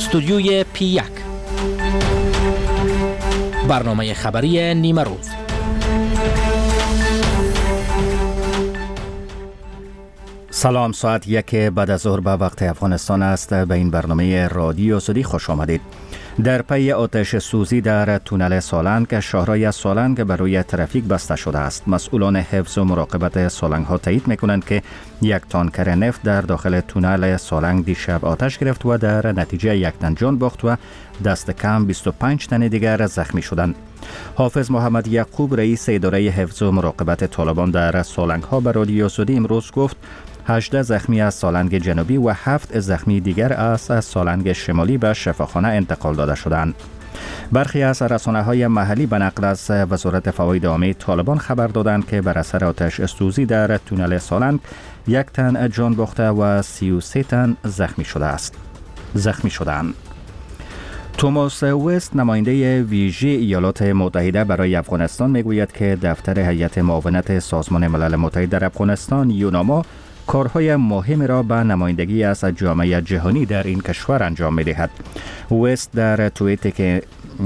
استودیوی P1 برنامه خبری نیمه روز. سلام، ساعت 1 بعد از ظهر به وقت افغانستان است. به این برنامه رادیو سدی خوش آمدید. در پی آتش سوزی در تونل سالنگ، شاهراه سالنگ برای ترافیک بسته شده است. مسئولان حفظ و مراقبت سالنگ ها تایید میکنند که یک تانکر نفت در داخل تونل سالنگ دیشب آتش گرفت و در نتیجه یک تن جان باخت و دست کم 25 تن دیگر زخمی شدند. حافظ محمد یعقوب، رئیس اداره حفظ و مراقبت طالبان در سالنگ ها، به رادیو سدی امروز گفت 18 زخمی از سالنگ جنوبی و 7 زخمی دیگر از سالنگ شمالی به شفاخانه انتقال داده شدند. برخی از رسانه‌های محلی به نقل از وزارت فواید عامه طالبان خبر دادند که بر اثر آتش سوزی در تونل سالنگ 1 تن جان باخته و 33 تن زخمی شدند. توماس وست، نماینده ویژه ایالات متحده برای افغانستان، میگوید که دفتر هیئت معاونت سازمان ملل متحد در افغانستان یوناما کارهای مهم را به نمایندگی از جامعه جهانی در این کشور انجام می‌دهد. وست در توییت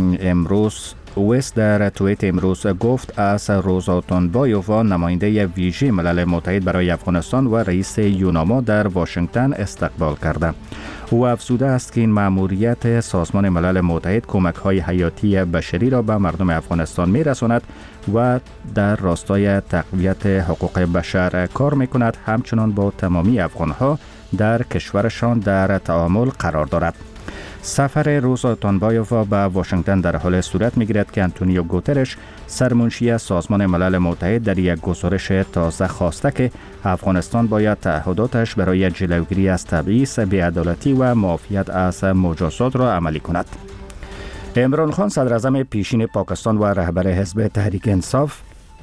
امروز گفت از روزا تونبایووا، نماینده ویژه ملل متحد برای افغانستان و رئیس یوناما، در واشنگتن استقبال کرده. او افزوده است که این مأموریت سازمان ملل متحد کمک‌های حیاتی بشری را به مردم افغانستان می‌رساند و در راستای تقویت حقوق بشر کار می‌کند، همچنان با تمامی افغان‌ها در کشورشان در تعامل قرار دارد. سفر روزا تونبایووا به واشنگتن در حال صورت می‌گیرد که آنتونیو گوترش، سرمنشی سازمان ملل متحد، در یک گزارش تازه خواسته که افغانستان باید تعهداتش برای جلوگیری از تبعیض، بی‌عدالتی و معافیت از مجازات را عملی کند. عمران خان، صدراعظم پیشین پاکستان و رهبر حزب تحریک انصاف،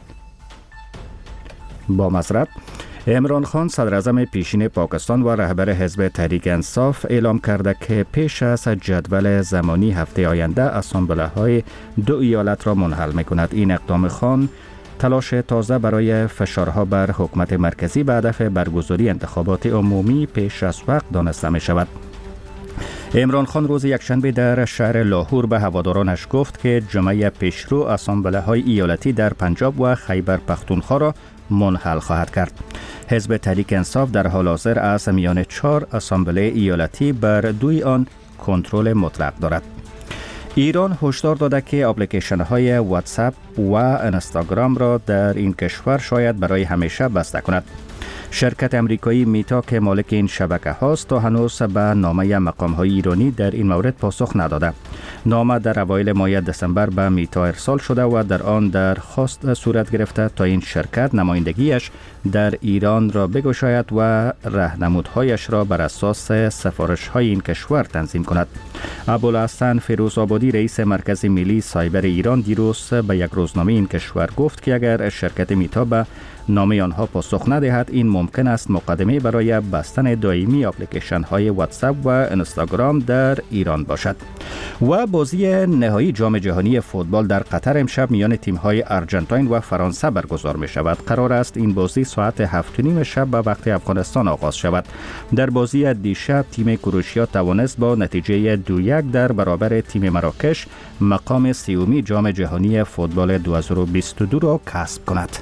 عمران خان، صدراعظم پیشین پاکستان و رهبر حزب تحریک انصاف، اعلام کرده که پیش از جدول زمانی هفته آینده اسامبله‌های 2 ایالت را منحل می‌کند. این اقدام خان تلاش تازه برای فشارها بر حکومت مرکزی به هدف برگزاری انتخابات عمومی پیش از وقت دانسته می‌شود. عمران خان روز یکشنبه در شهر لاهور به هوادارانش گفت که جمعه پیشرو اسامبله‌های ایالتی در پنجاب و خیبر پختونخوا را منحل خواهد کرد. حزب تحریک انصاف در حال حاضر از میان 4 اسامبله ایالتی بر 2 آن کنترل مطلق دارد. ایران هشدار داده که اپلیکیشن‌های واتساپ و اینستاگرام را در این کشور شاید برای همیشه بسته کند. شرکت امریکایی میتا که مالک این شبکه هاست تا هنوز به نامه مقام‌های ایرانی در این مورد پاسخ نداده. نامه در اوایل ماه دسامبر به میتا ارسال شده و در آن درخواست صورت گرفته تا این شرکت نمایندگیش در ایران را بگشاید و راهنمودهایش را بر اساس سفارش‌های این کشور تنظیم کند. ابوالحسن فیروزآبادی، رئیس مرکز ملی سایبر ایران، دیروز به یک روزنامه این کشور گفت که اگر شرکت میتا به نامه آنها پاسخ ندهد، این ممکن است مقدمه برای بستن دائمی اپلیکیشن های واتساپ و اینستاگرام در ایران باشد. و بازی نهایی جام جهانی فوتبال در قطر امشب میان تیم های آرژانتین و فرانسه برگزار می شود. قرار است این بازی ساعت 7:30 شب به وقت افغانستان آغاز شود. در بازی دیشب تیم کروشیا توانست با نتیجه 2-1 در برابر تیم مراکش مقام 30 جام جهانی فوتبال 2022 را کسب کند.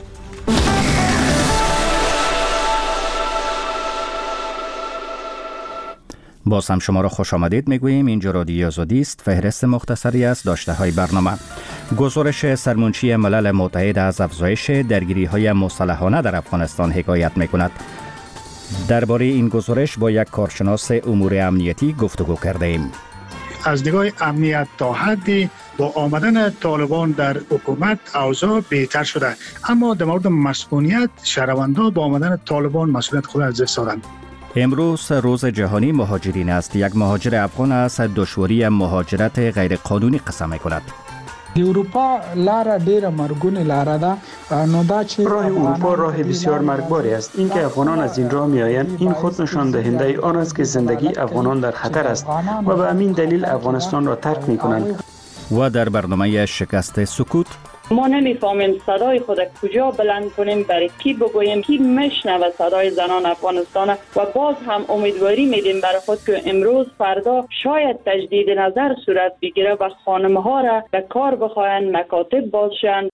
باز هم شما را خوش آمدید میگوییم. اینجا رادیو آزادی است. فهرست مختصری از داشته های برنامه. گزارش سرمنشی ملل متحد از افزایش درگیری های مسلحانه در افغانستان حکایت میکند. درباره این گزارش با یک کارشناس امور امنیتی گفتگو کرده ایم. از نگاه امنیت تا حدی با آمدن طالبان در حکومت اوضاع بهتر شده، اما در مورد مسئولیت شهروندان با آمدن طالبان مسئولیت خود از دست دادند. امروز روز جهانی مهاجرین است. یک مهاجر افغان از دشواری مهاجرت غیر قانونی قصه می‌کند. اروپا لار ډیره مرګونه لار ده، نو دا چې راه اروپا راه بسیار مرگباری است. اینکه افغانان از این راه میآیند، این خود نشان دهنده آن است که زندگی افغانان در خطر است و به همین دلیل افغانستان را ترک می‌کنند. و در برنامه شکست سکوت ما نمیفهمیم صدای خود کجا بلند کنیم، برای کی بگوییم، کی میشنوه صدای زنان افغانستان. و باز هم امیدواری میدیم برای خود که امروز فردا شاید تجدید نظر صورت بگیره و خانم‌ها را به کار بخواهند، مکاتب بازشند.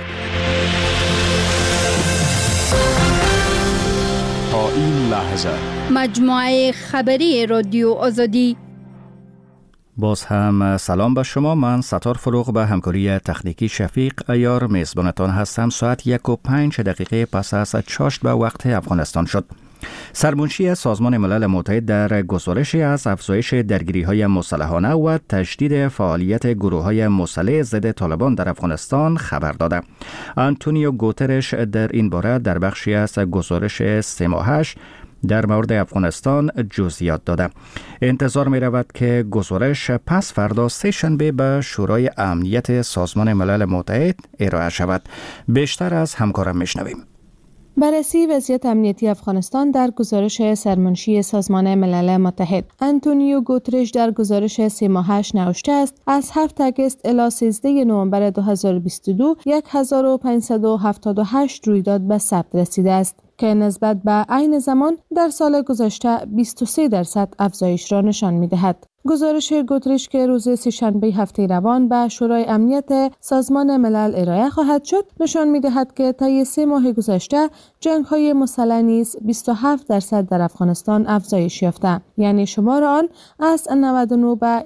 تا این لحظه مجموعه خبری رادیو آزادی. باز هم سلام به شما. من ستار فروغ به همکاری تکنیکی شفیق ایار میزبانتان هستم. ساعت 1:05 پس از چاشت به وقت افغانستان شد. سرمنشی سازمان ملل متحد در گزارشی از افزایش درگیری‌های مسلحانه و تجدید فعالیت گروه‌های مسلح ضد طالبان در افغانستان خبر داده. آنتونیو گوترش در این باره در بخشی از گزارش 3 ماهش در مورد افغانستان جزئیات داده. انتظار می رود که گزارش پس فردا سه شنبه به شورای امنیت سازمان ملل متحد ارائه شود. بیشتر از همکارم میشنویم. بررسی وضعیت امنیتی افغانستان در گزارش سرمنشی سازمان ملل متحد. آنتونیو گوترش در گزارش 3 ماهش نوشته است از 7 آگوست الی 13 نوامبر 2022 1578 رویداد به ثبت رسیده است که نسبت به عین زمان در سال گذشته 23% افزایش را نشان می‌دهد. گزارش گوترش که روز سه‌شنبه هفته روان به شورای امنیت سازمان ملل ارائه خواهد شد نشان می‌دهد که طی 3 ماه گذشته جنگ‌های مسلح نیز 27% در افغانستان افزایش یافته، یعنی شمار آن از 99 به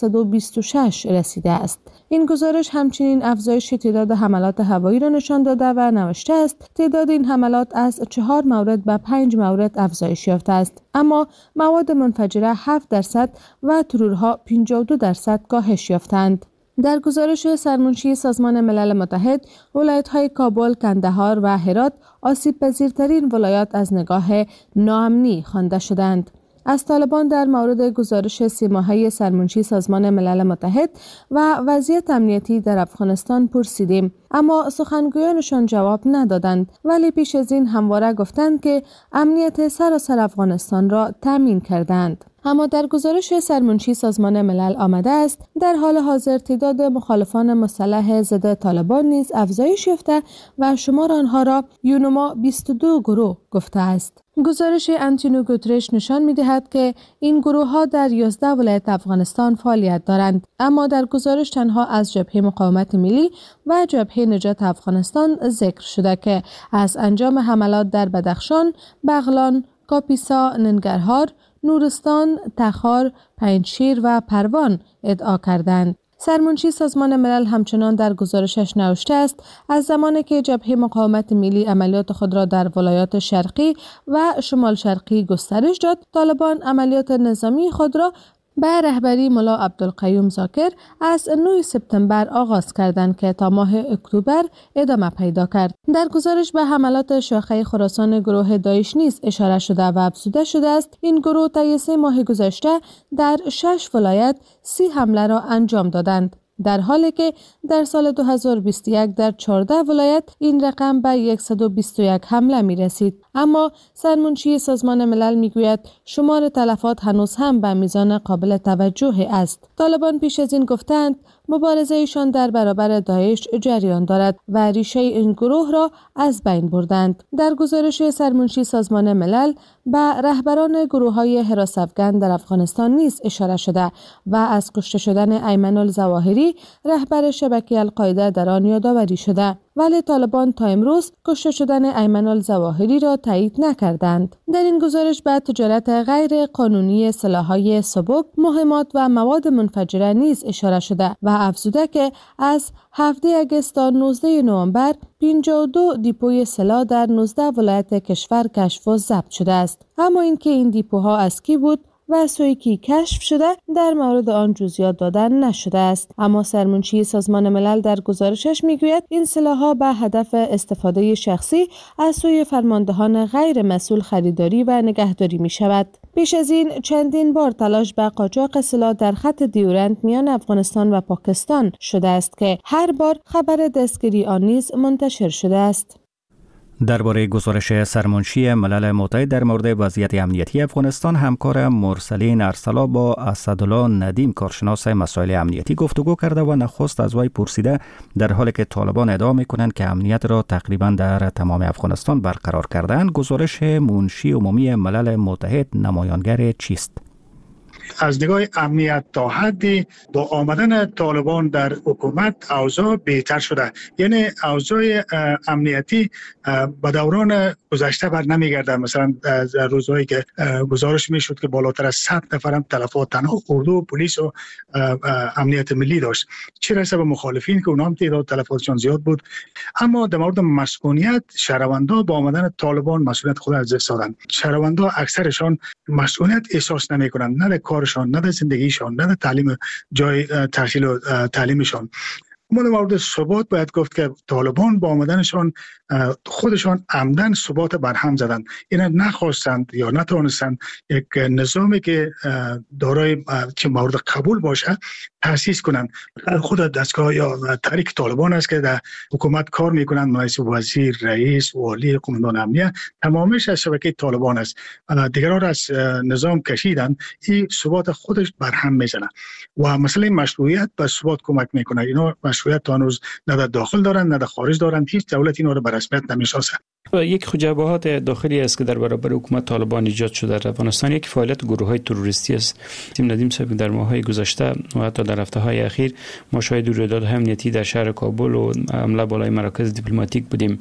126 رسیده است. این گزارش همچنین افزایش تعداد حملات هوایی را نشان داده و نوشته است تعداد این حملات از 4 مورد به 5 مورد افزایش یافته است، اما مواد منفجره 7% و ترورها 52% کاهش یافتند. در گزارش سرمنشی سازمان ملل متحد، ولایت‌های کابل، کندهار و هرات آسیب پذیرترین ولایات از نگاه ناامنی خوانده شدند. از طالبان در مورد گزارش 3 ماهه سرمنشی سازمان ملل متحد و وضعیت امنیتی در افغانستان پرسیدیم، اما سخنگویانشان جواب ندادند، ولی پیش از این همواره گفتند که امنیت سراسر افغانستان را تامین کردند. اما در گزارش سرمنشی سازمان ملل آمده است در حال حاضر تعداد مخالفان مسلح ضد طالبان نیز افزایش یافته و شمار آنها را یونما 22 گروه گفته است. گزارش آنتونیو گوترش نشان می‌دهد که این گروه‌ها در 11 ولایت افغانستان فعالیت دارند، اما در گزارش تنها از جبهه مقاومت ملی و جبهه نجات افغانستان ذکر شده که از انجام حملات در بدخشان، بغلان، کاپیسا، ننگرهار، نورستان، تخار، پنجشیر و پروان ادعا کردند. سرمنشی سازمان ملل همچنان در گزارشش نوشته است از زمانی که جبهه مقاومت ملی عملیات خود را در ولایات شرقی و شمال شرقی گسترش داد، طالبان عملیات نظامی خود را به رهبری ملا عبدالقیوم زاکر از 9 سپتامبر آغاز کردند که تا ماه اکتبر ادامه پیدا کرد. در گزارش به حملات شاخه خراسان گروه داعش نیز اشاره شده و افزوده شده است این گروه طی 3 ماه گذشته در 6 ولایت 30 حمله را انجام دادند، در حالی که در سال 2021 در 14 ولایت این رقم به 121 حمله می رسید. اما سرمنشی سازمان ملل می گوید شمار تلفات هنوز هم به میزان قابل توجه است. طالبان پیش از این گفتند مبارزهشان در برابر داعش جریان دارد و ریشه این گروه را از بین بردند. در گزارش سرمنشی سازمان ملل به رهبران گروه‌های حراس افغان در افغانستان نیز اشاره شده و از کشته شدن ایمن الظواهری رهبر شبکه القاعده در آن یادآوری شده، ولی طالبان تا امروز کشته شدن ایمن الظواهری را تایید نکردند. در این گزارش به تجارت غیر قانونی سلاح‌های سبک، مهمات و مواد منفجره نیز اشاره شده و افزوده که از 17 آگوست تا 19 نوامبر 52 دیپوی سلاح در 19 ولایت کشور کشف و ضبط شده است. اما اینکه این دیپوها از کی بود و سوی کی کشف شده در مورد آن جزئیات دادن نشده است. اما سرمنشی سازمان ملل در گزارشش میگوید این سلاح‌ها به هدف استفاده شخصی از سوی فرماندهان غیر مسئول خریداری و نگهداری می شود. پیش از این چندین بار تلاش به قاچاق سلاح در خط دیورند میان افغانستان و پاکستان شده است که هر بار خبر دستگیری آن نیز منتشر شده است. درباره گزارش سرمنشی ملل متحد در مورد وضعیت امنیتی افغانستان، همکار مرسلین ارسلا با اسدالله ندیم کارشناس مسائل امنیتی گفتگو کرده و نخست از وی پرسیده در حالی که طالبان ادعا می‌کنند که امنیت را تقریبا در تمام افغانستان برقرار کردند، گزارش منشی عمومی ملل متحد نمایانگر چیست؟ از نگاه امنیت تا حدی با آمدن طالبان در حکومت اوضاع بهتر شده. یعنی اوضاع امنیتی به دوران گذشته بر نمیگرده. مثلا در روزهایی که گزارش میشد که بالاتر از 100 نفر هم تلفات تنها اردو، پلیس و امنیت ملی داشت، چه رسه به مخالفین که اونها هم تعداد تلفاتشون زیاد بود. اما در مورد مسئولیت، شهروندا با آمدن طالبان مسئولیت خود از دست دادن. شهروندا اکثرشان مسئولیت احساس نمیکنند، نه در کارشان، نه در زندگیشان، نه در تعلیم، جای تحصیل و تعلیمشان. ما در مورد ثبات باید گفت که طالبان با آمدنشان خودشان عمدن ثبات برهم زدن. اینا نخواستند یا نتوانستند یک نظامی که دارای چه مورد قبول باشه تأسیس کنند. خود دستگاه یا تحریک طالبان است که در حکومت کار میکنند، رئیس وزیر، رئیس، والی، قماندان امنیه تمامش از شبکه طالبان است. دیگران از نظام کشیدن، این ثبات خودش برهم میزنه و مسئله مشروعیت به ثبات کمک میکنه. اینا مشروعیت تا هنوز نه در داخل دارن نه در خارج دارن، هیچ دولت اینا رو به رسمیت نمیشناسه. یک خجبهات داخلی است که در برابر حکومت طالبان ایجاد شده در افغانستان. یک فعالیت گروه‌های تروریستی است. ندیم صاحب، در ماه‌های گذشته و حتی در هفته‌های اخیر ما شاهد رویدادهای امنیتی در شهر کابل و حمله بالای مراکز دیپلماتیک بودیم.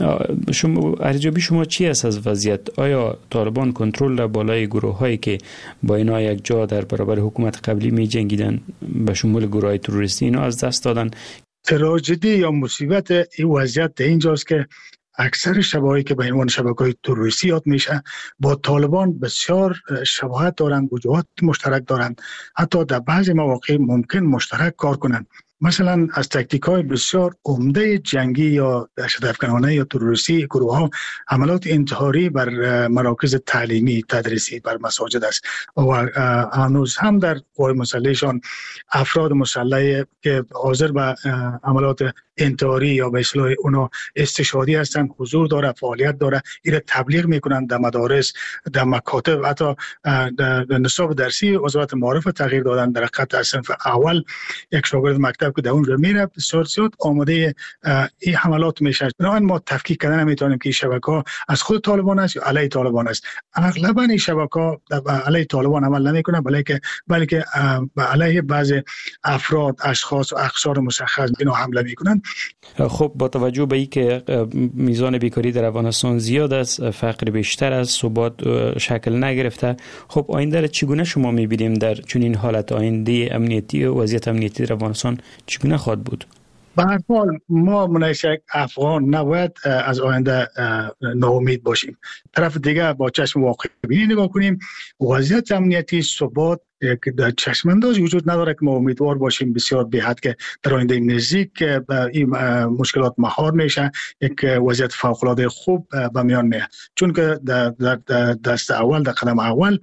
شما ارزیابی شما چی است از وضعیت؟ آیا طالبان کنترل در بالای گروه‌هایی که با اینا یک جا در برابر حکومت قبلی می‌جنگیدن به شمول گروه‌های تروریستی اینا از دست دادن؟ تراژدی یا مصیبت این وضعیت در اینجاست که اکثر شبکه‌هایی که به عنوان شبکه‌های تروریستی یاد میشه با طالبان بسیار شباهت دارند، وجوهات مشترک دارند، حتی در بعضی مواقع ممکن مشترک کار کنند. مثلا از تاکتیک‌های بسیار عمده جنگی یا دهشت‌افکنانه یا تروریستی گروه‌ها حملات انتحاری بر مراکز تعلیمی تدریسی، بر مساجد است و هنوز هم در قوای مسلحشان افراد مسلح که حاضر به عملات انتحاری یا به اصطلاح اونا استشهادی هستند حضور داره، فعالیت داره. این تبلیغ میکنند در مدارس، در مکاتب، حتی در نصاب درسی وزارت معارف تغییر دادن. در حقیقت صنف اول یک شاگرد مکتب که در اونجا میره بسیار زیاد آماده این حملات میشه. بنابراین ما تفکیک کردن نمیتونیم که این شبکه‌ها از خود طالبان است یا علیه طالبان است. اغلب این شبکه‌ها علیه طالبان عمل نمیکنه، بلکه علیه بعضی افراد، اشخاص و اقشار مشخص اینا حمله میکنن. خب با توجه به اینکه میزان بیکاری در افغانستان زیاد است، فقر بیشتر از ثبات شکل نگرفته، خب آینده را چگونه شما میبینیم در چنین حالت؟ آینده امنیتی و وضعیت امنیتی در افغانستان چگونه خواهد بود؟ به هر حال ما منشک افغان نباید از آینده ناامید باشیم. طرف دیگه با چشم واقع بینی نگاه کنیم. وضعیت امنیتی، ثبات در چشمانداز وجود نداره که ما امیدوار باشیم بسیار به حد که در آینده نزدیک این مشکلات مهار میشه، یک وضعیت فوق العاده خوب به میان میاد. چون که در دست اول، در قدم اول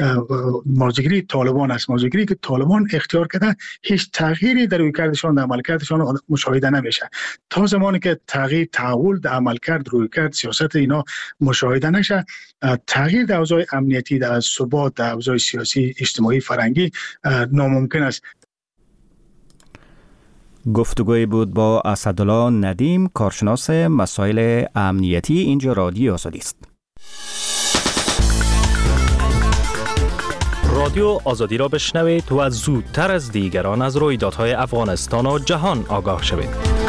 موضوعگیری طالبان است. موضوعگیری که طالبان اختیار کرده هیچ تغییری در رویکردشان، در عملکردشان مشاهده نمیشه. تا زمانی که تغییر، تحول در عملکرد، رویکرد، سیاست اینا مشاهده نشه، تغییر در اوضاع امنیتی، در ثبات، در اوضاع سیاسی، اجتماعی، فرهنگی ناممکن است. گفتگوی بود با اسدالله ندیم، کارشناس مسائل امنیتی. اینجا رادیو آزادی است. رادیو آزادی را بشنوید و زودتر از دیگران از رویدادهای افغانستان و جهان آگاه شوید.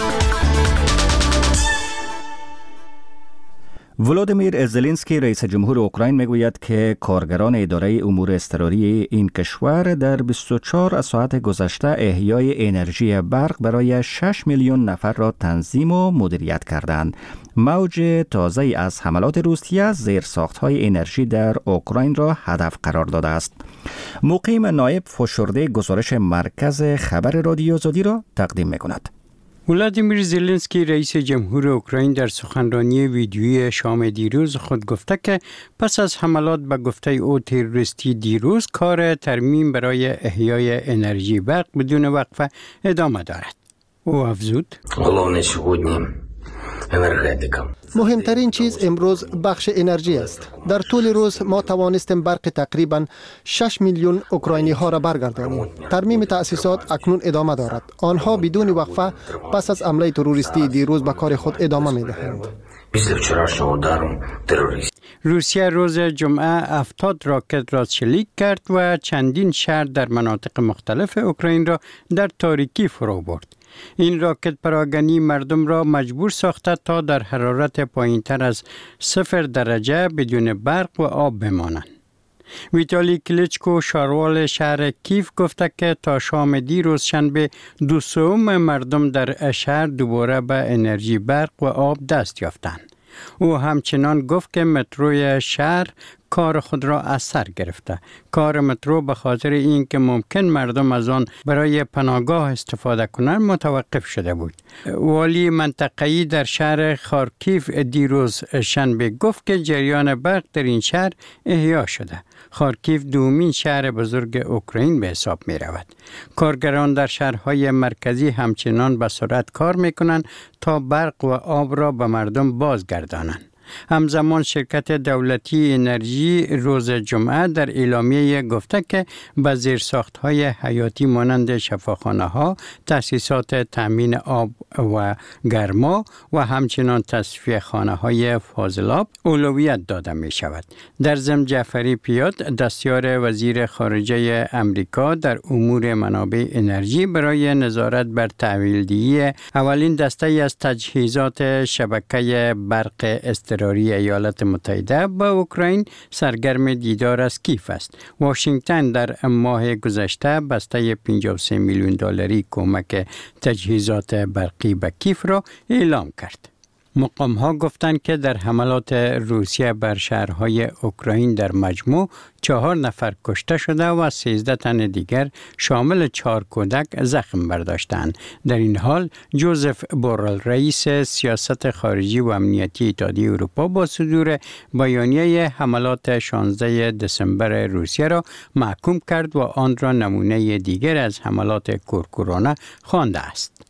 ولادیمیر زلنسکی رئیس جمهور اوکراین میگوید که کارگران اداره امور اضطراری این کشور در 24 ساعت گذشته احیای انرژی برق برای 6 میلیون نفر را تنظیم و مدیریت کردند. موج تازه از حملات روسیه زیرساخت‌های انرژی در اوکراین را هدف قرار داده است. مقیم نایب فشرده گزارش مرکز خبر رادیو آزادی را تقدیم می‌کند. ولادیمیر زلنسکی رئیس جمهور اوکراین در سخنرانی ویدیویی شام دیروز خود گفته که پس از حملات به گفته او تروریستی دیروز کار ترمیم برای احیای انرژی برق بدون وقفه ادامه دارد. او افزود: مهمترین چیز امروز بخش انرژی است. در طول روز ما توانستیم برق تقریبا 6 میلیون اوکراینی ها را برگردانیم. ترمیم تأسیسات اکنون ادامه دارد. آنها بدون وقفه پس از حمله تروریستی دیروز به کار خود ادامه می‌دهند. روسیه روز جمعه 70 راکت را شلیک کرد و چندین شهر در مناطق مختلف اوکراین را در تاریکی فرو برد. این راکت پراکنی مردم را مجبور ساخته تا در حرارت پایین‌تر از 0 درجه بدون برق و آب بمانند. ویتالی کلیچکو شاروال شهر کیف گفته که تا شام دیروز شنبه 2/3 مردم در شهر دوباره به انرژی برق و آب دست یافتند. او همچنان گفت که متروی شهر کار خود را از سر گرفته. کار مترو به خاطر این که ممکن مردم از آن برای پناهگاه استفاده کنند متوقف شده بود. والی منطقه‌ای در شهر خارکیف دیروز شنبه گفت که جریان برق در این شهر احیا شده. خارکیف دومین شهر بزرگ اوکراین به حساب می رود. کارگران در شهرهای مرکزی همچنان به سرعت کار می کنند تا برق و آب را به مردم بازگردانند. همزمان شرکت دولتی انرژی روز جمعه در اعلامیه گفته که به زیرساخت‌های حیاتی مانند شفاخانه‌ها، تأسیسات تامین آب و گرما و همچنین تصفیه خانه‌های فاضلاب اولویت داده می شود. در ضمن جعفری پیاد دستیار وزیر خارجه امریکا در امور منابع انرژی برای نظارت بر تحویلدهی اولین دسته از تجهیزات شبکه برق اضطراری ایالات متحده با اوکراین سرگرم دیدار از کیف است. واشنگتن در ماه گذشته بسته 53 میلیون دلاری کمک تجهیزات برقی به کیف را اعلام کرد. مقام‌ها گفتند که در حملات روسیه بر شهرهای اوکراین در مجموع 4 نفر کشته شده و 13 تن دیگر شامل 4 کودک زخم برداشتند. در این حال جوزف بورل رئیس سیاست خارجی و امنیتی اتحادیه اروپا با صدور بیانیه حملات 16 دسامبر روسیه را محکوم کرد و آن را نمونه دیگر از حملات کورکورانه خوانده است.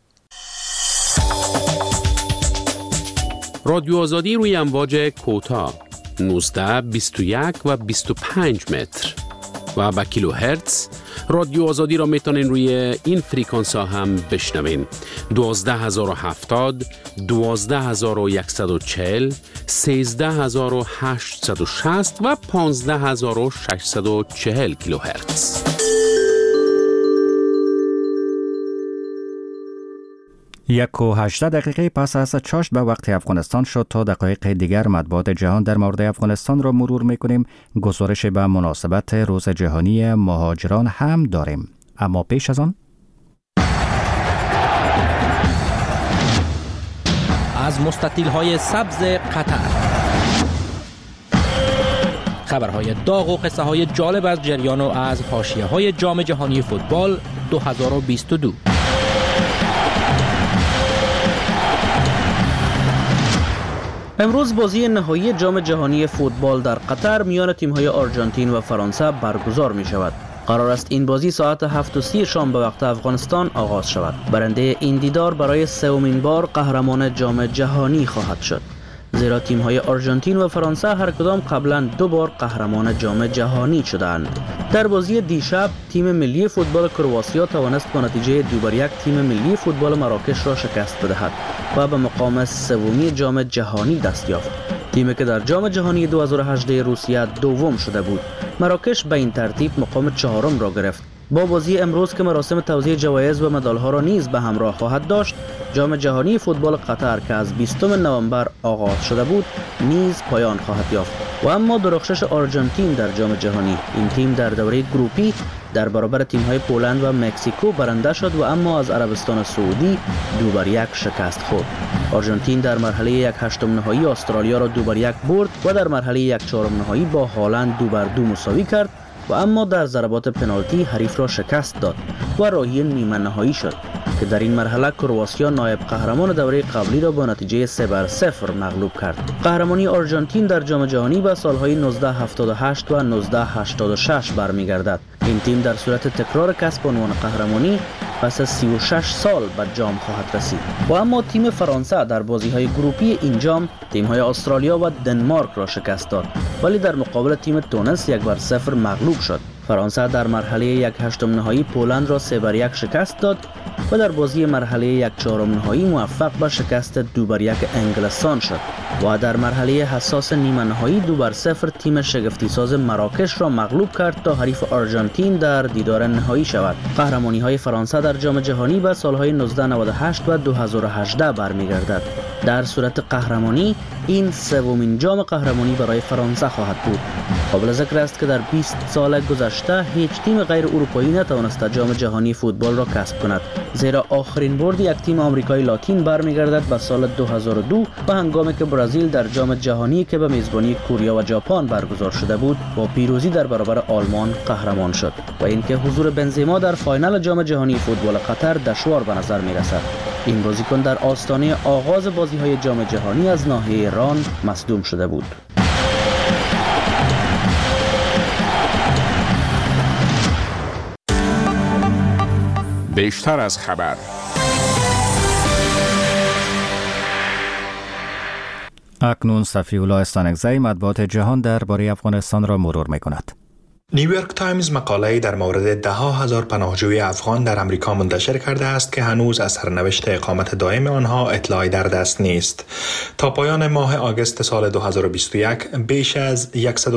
رادیو آزادی روی امواج کوتاه 19, 21 و 25 متر و با کیلو هرتز. رادیو آزادی را میتونین روی این فریکانس ها هم بشنوین. 12070, 12140, 13860 و 15640 کیلو هرتز. 1:18 پس از چاشت به وقت افغانستان شد. تا دقایق دیگر مطبوعات جهان در مورد افغانستان را مرور میکنیم. گزارش به مناسبت روز جهانی مهاجران هم داریم، اما پیش از آن از مستطیل‌های سبز قطر خبرهای داغ و قصه های جالب از جریان و از حاشیه‌های جام جهانی فوتبال 2022. امروز بازی نهایی جام جهانی فوتبال در قطر میان تیم‌های آرژانتین و فرانسه برگزار می شود. قرار است این بازی ساعت 7:30 شام به وقت افغانستان آغاز شود. برنده این دیدار برای سومین بار قهرمان جام جهانی خواهد شد، زیرا تیم‌های آرژانتین و فرانسه هر کدام قبلا 2 بار قهرمان جام جهانی شدند. در بازی دیشب تیم ملی فوتبال کرواتیا توانست با نتیجه 2-1 تیم ملی فوتبال مراکش را شکست بدهد و به مقام سومی جام جهانی دست یافت. تیمی که در جام جهانی 2018 روسیه دوم شده بود، مراکش به این ترتیب مقام 4م را گرفت. با بازی امروز که مراسم توزیع جوایز و مدال‌ها را نیز به همراه خواهد داشت، جام جهانی فوتبال قطر که از 20 نوامبر آغاز شده بود نیز پایان خواهد یافت. و اما درخشش آرژانتین در جام جهانی، این تیم در دوره گروپی در برابر تیم‌های پولند و مکزیکو برنده شد و اما از عربستان سعودی 2-1 شکست خورد. آرژانتین در مرحله 1/8 نهایی استرالیا را 2-1 برد و در مرحله 1/4 نهایی با هالند 2-2 مساوی کرد و اما در ضربات پنالتی حریف را شکست داد و راهی نیمه نهایی شد که در این مرحله کرواتیا نایب قهرمان دوره قبلی را با نتیجه 3-0 مغلوب کرد. قهرمانی آرژانتین در جام جهانی به سالهای 1978 و 1986 برمیگردد. این تیم در صورت تکرار کسب عنوان قهرمانی پس از 36 سال به جام خواهد رسید. و اما تیم فرانسه در بازی‌های گروپی این جام تیم‌های استرالیا و دنمارک را شکست داد، ولی در مقابل تیم تونس 1-0 مغلوب شد. فرانسه در مرحله 1/8 نهایی پولند را 3-1 شکست داد و در بازی مرحله 1/4 نهایی موفق به شکست 2-1 انگلستان شد و در مرحله حساس نیمه نهایی 2-0 تیم شگفتی‌ساز مراکش را مغلوب کرد تا حریف آرژانتین در دیدار نهایی شود. قهرمانی‌های فرانسه در جام جهانی به سال‌های 1998 و 2018 برمیگردد. در صورت قهرمانی این سومین جام قهرمانی برای فرانسه خواهد بود. قابل ذکر است که در 20 سال گذشته هیچ تیم غیر اروپایی نتوانسته جام جهانی فوتبال را کسب کند، زیرا آخرین برد یک تیم آمریکای لاتین برمیگردد به سال 2002 و هنگامی که برزیل در جام جهانی که به میزبانی کره و ژاپن برگزار شده بود با پیروزی در برابر آلمان قهرمان شد و اینکه حضور بنزما در فاینال جام جهانی فوتبال قطر دشوار به نظر می‌رسد. این بازیکن در آستانه آغاز بازی‌های جام جهانی از ناحیه ایران مصدوم شده بود. بیشتر از خبر. اکنون صفی‌الله استانکزی مطبوعات جهان درباره افغانستان را مرور می‌کند. نیویورک تایمز مقاله‌ای در مورد 10,000 پناهجوی افغان در امریکا منتشر کرده است که هنوز از سرنوشت اقامت دائم آنها اطلاعی در دست نیست. تا پایان ماه آگوست سال 2021 بیش از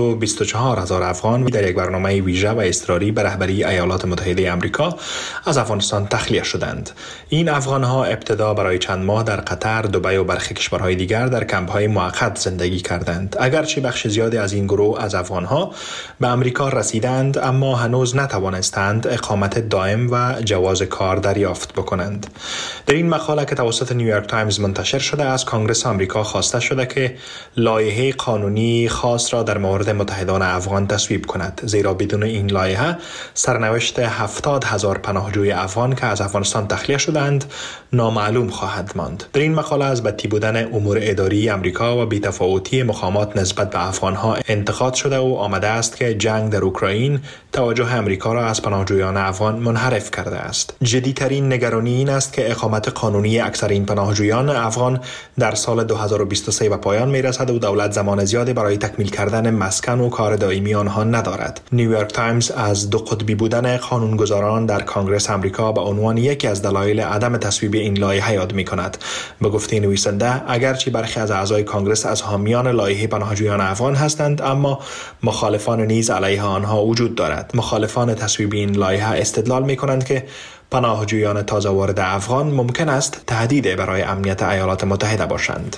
124,000 افغان در یک برنامه ویژه و اضطراری به رهبری ایالات متحده آمریکا از افغانستان تخلیه شدند. این افغان‌ها ابتدا برای چند ماه در قطر، دبی و برخی کشورهای دیگر در کمپ‌های موقت زندگی کردند. اگرچه بخش زیادی از این گروه از افغان‌ها به آمریکا رسیدند، اما هنوز نتوانستند اقامت دائم و جواز کار دریافت بکنند. در این مقاله که توسط نیویورک تایمز منتشر شده از کنگره آمریکا خواسته شده که لایحه قانونی خاص را در مورد متحدان افغان تصویب کند، زیرا بدون این لایحه سرنوشت 70,000 پناهجوی افغان که از افغانستان تخلیه شدند نامعلوم خواهد ماند. در این مقاله از بدی بودن امور اداری آمریکا و بی‌تفاوتی مقامات نسبت به افغانها انتقاد شده و آمده است که جنگ در اوکراین توجه آمریکا را از پناهجویان افغان منحرف کرده است. جدی‌ترین نگرانی این است که اقامت قانونی اکثر این پناهجویان افغان در سال 2023 به پایان میرسد و دولت زمان زیادی برای تکمیل کردن مسکن و کار دائمی آنها ندارد. نیویورک تایمز از دو قطبی بودن قانونگذاران در کنگره آمریکا به عنوان یکی از دلایل عدم تصویب این لایحه یاد می‌کند. به گفته نویسنده، اگرچه برخی از اعضای کنگره از حامیان لایحه پناهجویان افغان هستند، اما مخالفان نیز علیه آنها وجود دارد. مخالفان تصویب این لایحه استدلال می‌کنند که پناهجویان تازه وارد افغان ممکن است تهدید برای امنیت ایالات متحده باشند.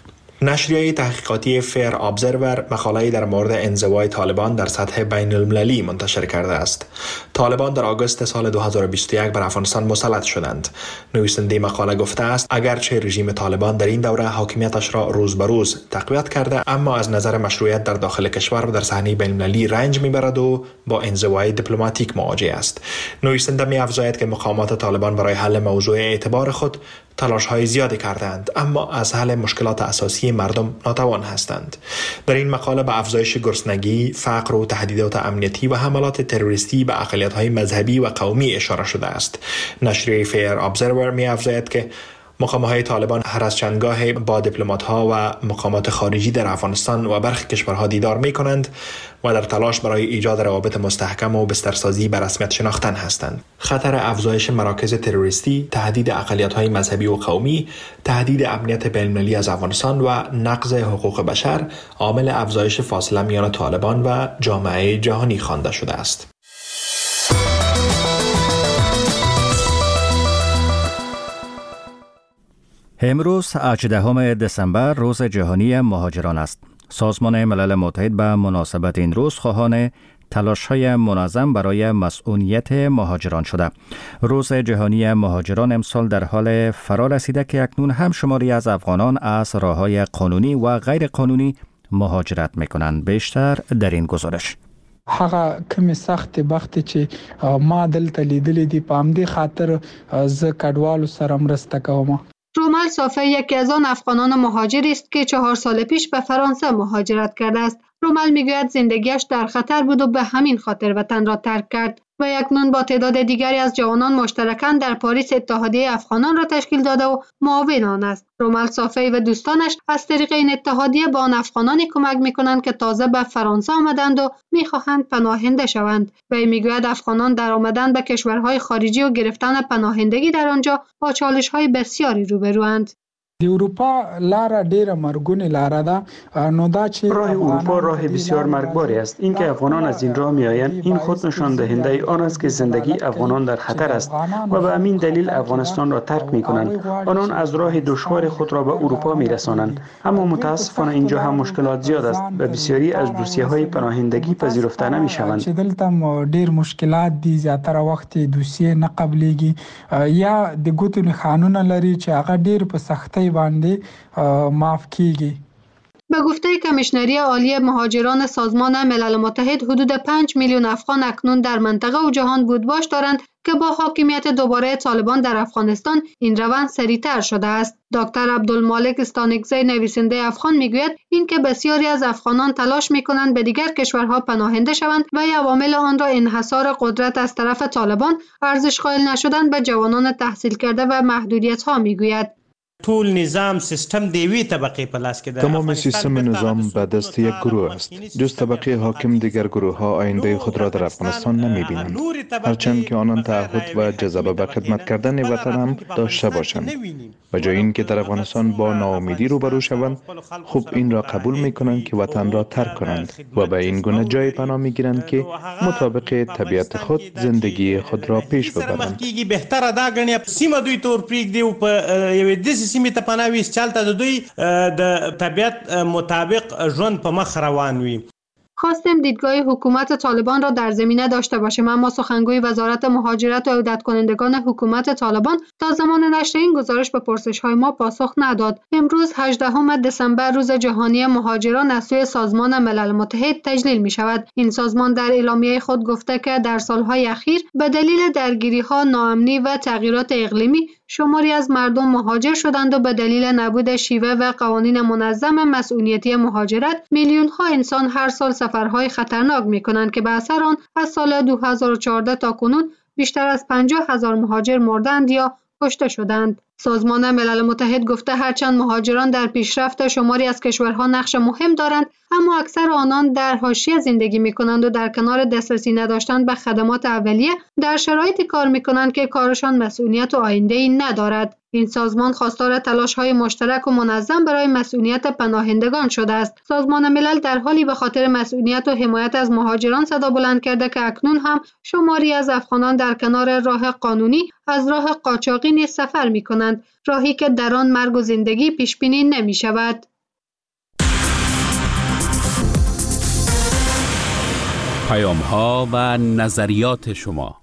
نشریه تحقیقاتی فیر ابزرور مقاله‌ای در مورد انزوای طالبان در سطح بین المللی منتشر کرده است. طالبان در آگوست سال 2021 بر افغانستان مسلط شدند. نویسنده مقاله گفته است اگرچه رژیم طالبان در این دوره حاکمیتش را روز به روز تقویت کرده، اما از نظر مشروعیت در داخل کشور و در صحنه بین المللی رنج میبرد و با انزوای دیپلماتیک مواجه است. نویسنده می‌افزاید که مقامات طالبان برای حل موضوع اعتبار خود تلاش‌های زیادی کردند، اما از حل مشکلات اساسی مردم ناتوان هستند. در این مقاله به افزایش گرسنگی، فقر و تهدیدات امنیتی و حملات تروریستی به اقلیت‌های مذهبی و قومی اشاره شده است. نشریه فیر ابزرور می‌افزاید که مقامات طالبان هر از چندگاه با دیپلمات‌ها و مقامات خارجی در افغانستان و برخی کشورها دیدار می‌کنند و در تلاش برای ایجاد روابط مستحکم و بسترسازی به رسمیت شناختن هستند. خطر افزایش مراکز تروریستی، تهدید اقلیت‌های مذهبی و قومی، تهدید امنیت بین‌المللی از افغانستان و نقض حقوق بشر عامل افزایش فاصله میان طالبان و جامعه جهانی خوانده شده است. امروز 18 دسامبر روز جهانی مهاجران است. سازمان ملل متحد به مناسبت این روز خواهان تلاش‌های منظم برای مسئولیت مهاجران شده. روز جهانی مهاجران امسال در حال فرا رسیده که اکنون هم شماری از افغانان از راه‌های قانونی و غیر قانونی مهاجرت می‌کنند. بیشتر در این گزارش. هغه کومه سخت بخت چې ما دلته لیدلې دي په همدې خاطر ز کډوالو سره مرسته کوم. رومل صافی یکی از آن افغانان مهاجری است که 4 سال پیش به فرانسه مهاجرت کرده است. رومل میگوید زندگیش در خطر بود و به همین خاطر وطن را ترک کرد. و اکنون با تعداد دیگری از جوانان مشترکاً در پاریس اتحادیه افغانان را تشکیل داده و معاون آن است. رومل صافی و دوستانش از طریق این اتحادیه به آن افغانانی کمک می‌کنند که تازه به فرانسه آمدند و می‌خواهند پناهنده شوند. وی می‌گوید افغانان در آمدن به کشورهای خارجی و گرفتن پناهندگی در آنجا با چالش‌های بسیاری روبروند. د اروپا لار ډیره مرګونې لار ده، نو دا چې راه اروپا راه بسیار مرگباری است. اینکه افغانان از این راه میآیند این خود نشان دهنده آن است که زندگی افغانان در خطر است و به همین دلیل افغانستان را ترک می‌کنند. آنان از راه دشوار خود را به اروپا می‌رسانند. اما متاسفانه اینجا هم مشکلات زیاد است و بسیاری از دوسیه‌های پناهندگی پذیرفته نمی‌شوند. چې دلته ډیر مشکلات دي، زیاتره وخت دوسیه نه قبليږي یا د ګوتو قانون لري چې هغه ډیر په سختۍ باندې معاف کیږي. به گفته کمیشنری عالی مهاجران سازمان ملل متحد حدود 5 میلیون افغان اکنون در منطقه و جهان بودباش دارند که با حاکمیت دوباره طالبان در افغانستان این روند سریعتر شده است. دکتر عبدالمالک استانکزی نویسنده افغان میگوید اینکه بسیاری از افغانان تلاش میکنند به دیگر کشورها پناهنده شوند و عوامل آن را انحصار قدرت از طرف طالبان، ارزش قائل نشدن به جوانان تحصیل کرده و محدودیت ها میگوید. طول نظام سیستم دیوی طبقه پلاس که تمام سیستم نظام به دست یک گروه است. جز طبقه حاکم دیگر گروه ها آینده خود را در افغانستان نمی بینند، هرچند که آنان تعهد و جذبه به خدمت کردن وطن هم داشته باشند. و جای این که در افغانستان با ناامیدی روبرو شوند، خوب این را قبول می کنند که وطن را ترک کنند و به این گونه جای پناه می گیرند که مطابق طبیعت خود زندگی خود را پیش ببرند. بهتره دا غنی سیمه دوی تور پریک دی په یوه داسې سیمې ته پناه وي چې هلته د دوی د طبیعت مطابق ژوند په مخ روان وي. خواستیم دیدگاه حکومت طالبان را در زمینه داشته باشیم، اما سخنگوی وزارت مهاجرت و عودت کنندگان حکومت طالبان تا زمان نشر این گزارش به پرسش‌های ما پاسخ نداد. امروز 18 دسامبر روز جهانی مهاجران از سوی سازمان ملل متحد تجلیل می شود. این سازمان در اعلامیه خود گفته که در سالهای اخیر به دلیل درگیری‌ها، ناامنی و تغییرات اقلیمی شماری از مردم مهاجر شدند و به دلیل نبود شیوه و قوانین منظم مسئولیتی مهاجرت میلیون‌ها انسان هر سال سفرهای خطرناک می‌کنند که به اثر آن از سال 2014 تا کنون بیشتر از 50,000 مهاجر مردند یا کشته شدند. سازمان ملل متحد گفته هرچند مهاجران در پیشرفت شماری از کشورها نقش مهم دارند، اما اکثر آنان در حاشیه زندگی می‌کنند و در کنار دسترسی نداشتن به خدمات اولیه در شرایطی کار می‌کنند که کارشان مسئولیت و آینده‌ای ندارد. این سازمان خواستار تلاش‌های مشترک و منظم برای مسئولیت پناهندگان شده است. سازمان ملل در حالی به خاطر مسئولیت و حمایت از مهاجران صدا بلند کرده که اکنون هم شماری از افغانان در کنار راه قانونی از راه قاچاقی نیز سفر می‌کنند، راهی که در آن مرگ و زندگی پیش بینی نمی‌شود. پیام‌ها و نظریات شما.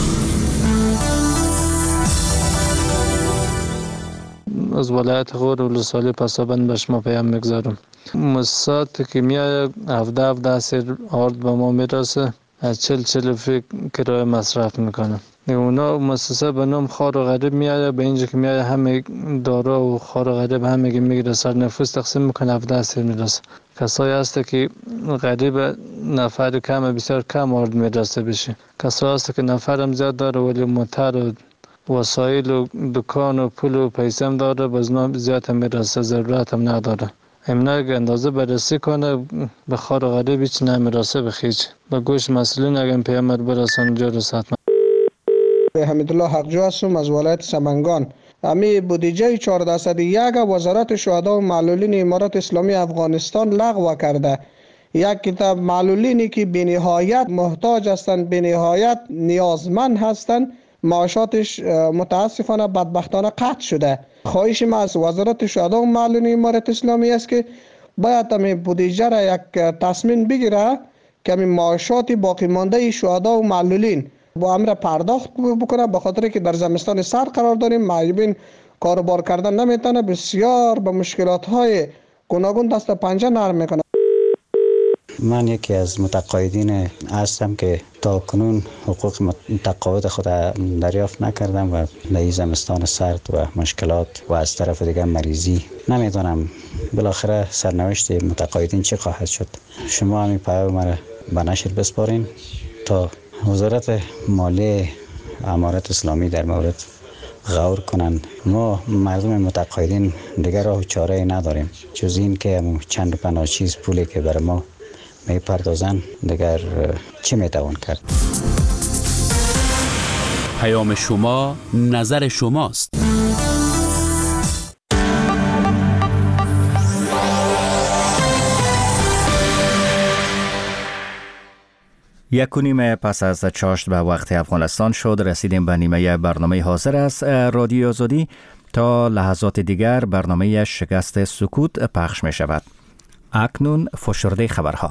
از ولایت غور ولسوالی پسابند به شما پیام میگذارم. مؤسسات کیمیای 17 سر آرد به ما میرسه، از 40 فکر کرایه مصرف میکنه. اونا مؤسسه به نام خار و غریب میاد، به اینجا که میاد همه دارا و خار و غریب همه میگیره، سر نفوس تقسیم میکنه، 17 سر میرسه. کسایی هست که غریب نفر کم بسیار کم آرد میرسه بشه. کسایی هست که نفرم زیاد داره ولی موتر و وسایل و دکان و پول و پیسه هم داره، بازم زیاد هم میرسه، ضرورت هم نداره. امنا اگه اندازه بررسی کنه به خار و غریب هیچ نمیرسه به هیچ. به گوش مسئولین اگه پیامت برسن اونجا رسد. حمیدالله حقجو هستم از ولایت سمنگان. امی بودجه 401 وزارت شهدا و معلولین امارات اسلامی افغانستان لغو کرده. یک کتاب معلولینی که بینهایت محتاج هستند، بینهایت نیازمند هستند، معاشاتش متاسفانه بدبختانه قطع شده. خواهش ما از وزارت شهدا و معلولین امارات اسلامی است که باید امی بودجه را یک تصمیم بگیره که امی معاشات باقی مانده شهدا و معلولین با امر پرداخت بکنه، به خاطر که در زمستان سرد قرار داریم، معیوبین کاروبار کردن نمیتونه، بسیار به مشکلات های گوناگون دست و پنجه نرم میکنه. من یکی از متقاعدین هستم که تا کنون حقوق متقاعد خود دریافت نکردم و در زمستان سرد و مشکلات و از طرف دیگه مریضی نمیدونم بالاخره سرنوشت متقاعدین چه خواهد شد. شما همین پیام مرا به نشر بسپارین تا وزارت مالی امارت اسلامی در مورد غور کنند. ما مردم متقاعدین دیگر راه و چاره ای نداریم جز این که چند و پناه چیز پولی که برای ما میپردازن دیگر چی میتوان کرد؟ پیام شما، نظر شماست. یک و نیم پس از چاشت به وقت افغانستان شد. رسیدیم به نیمه برنامه حاضر است رادیو آزادی. تا لحظات دیگر برنامه شکست سکوت پخش می شود. اکنون فشرده خبرها.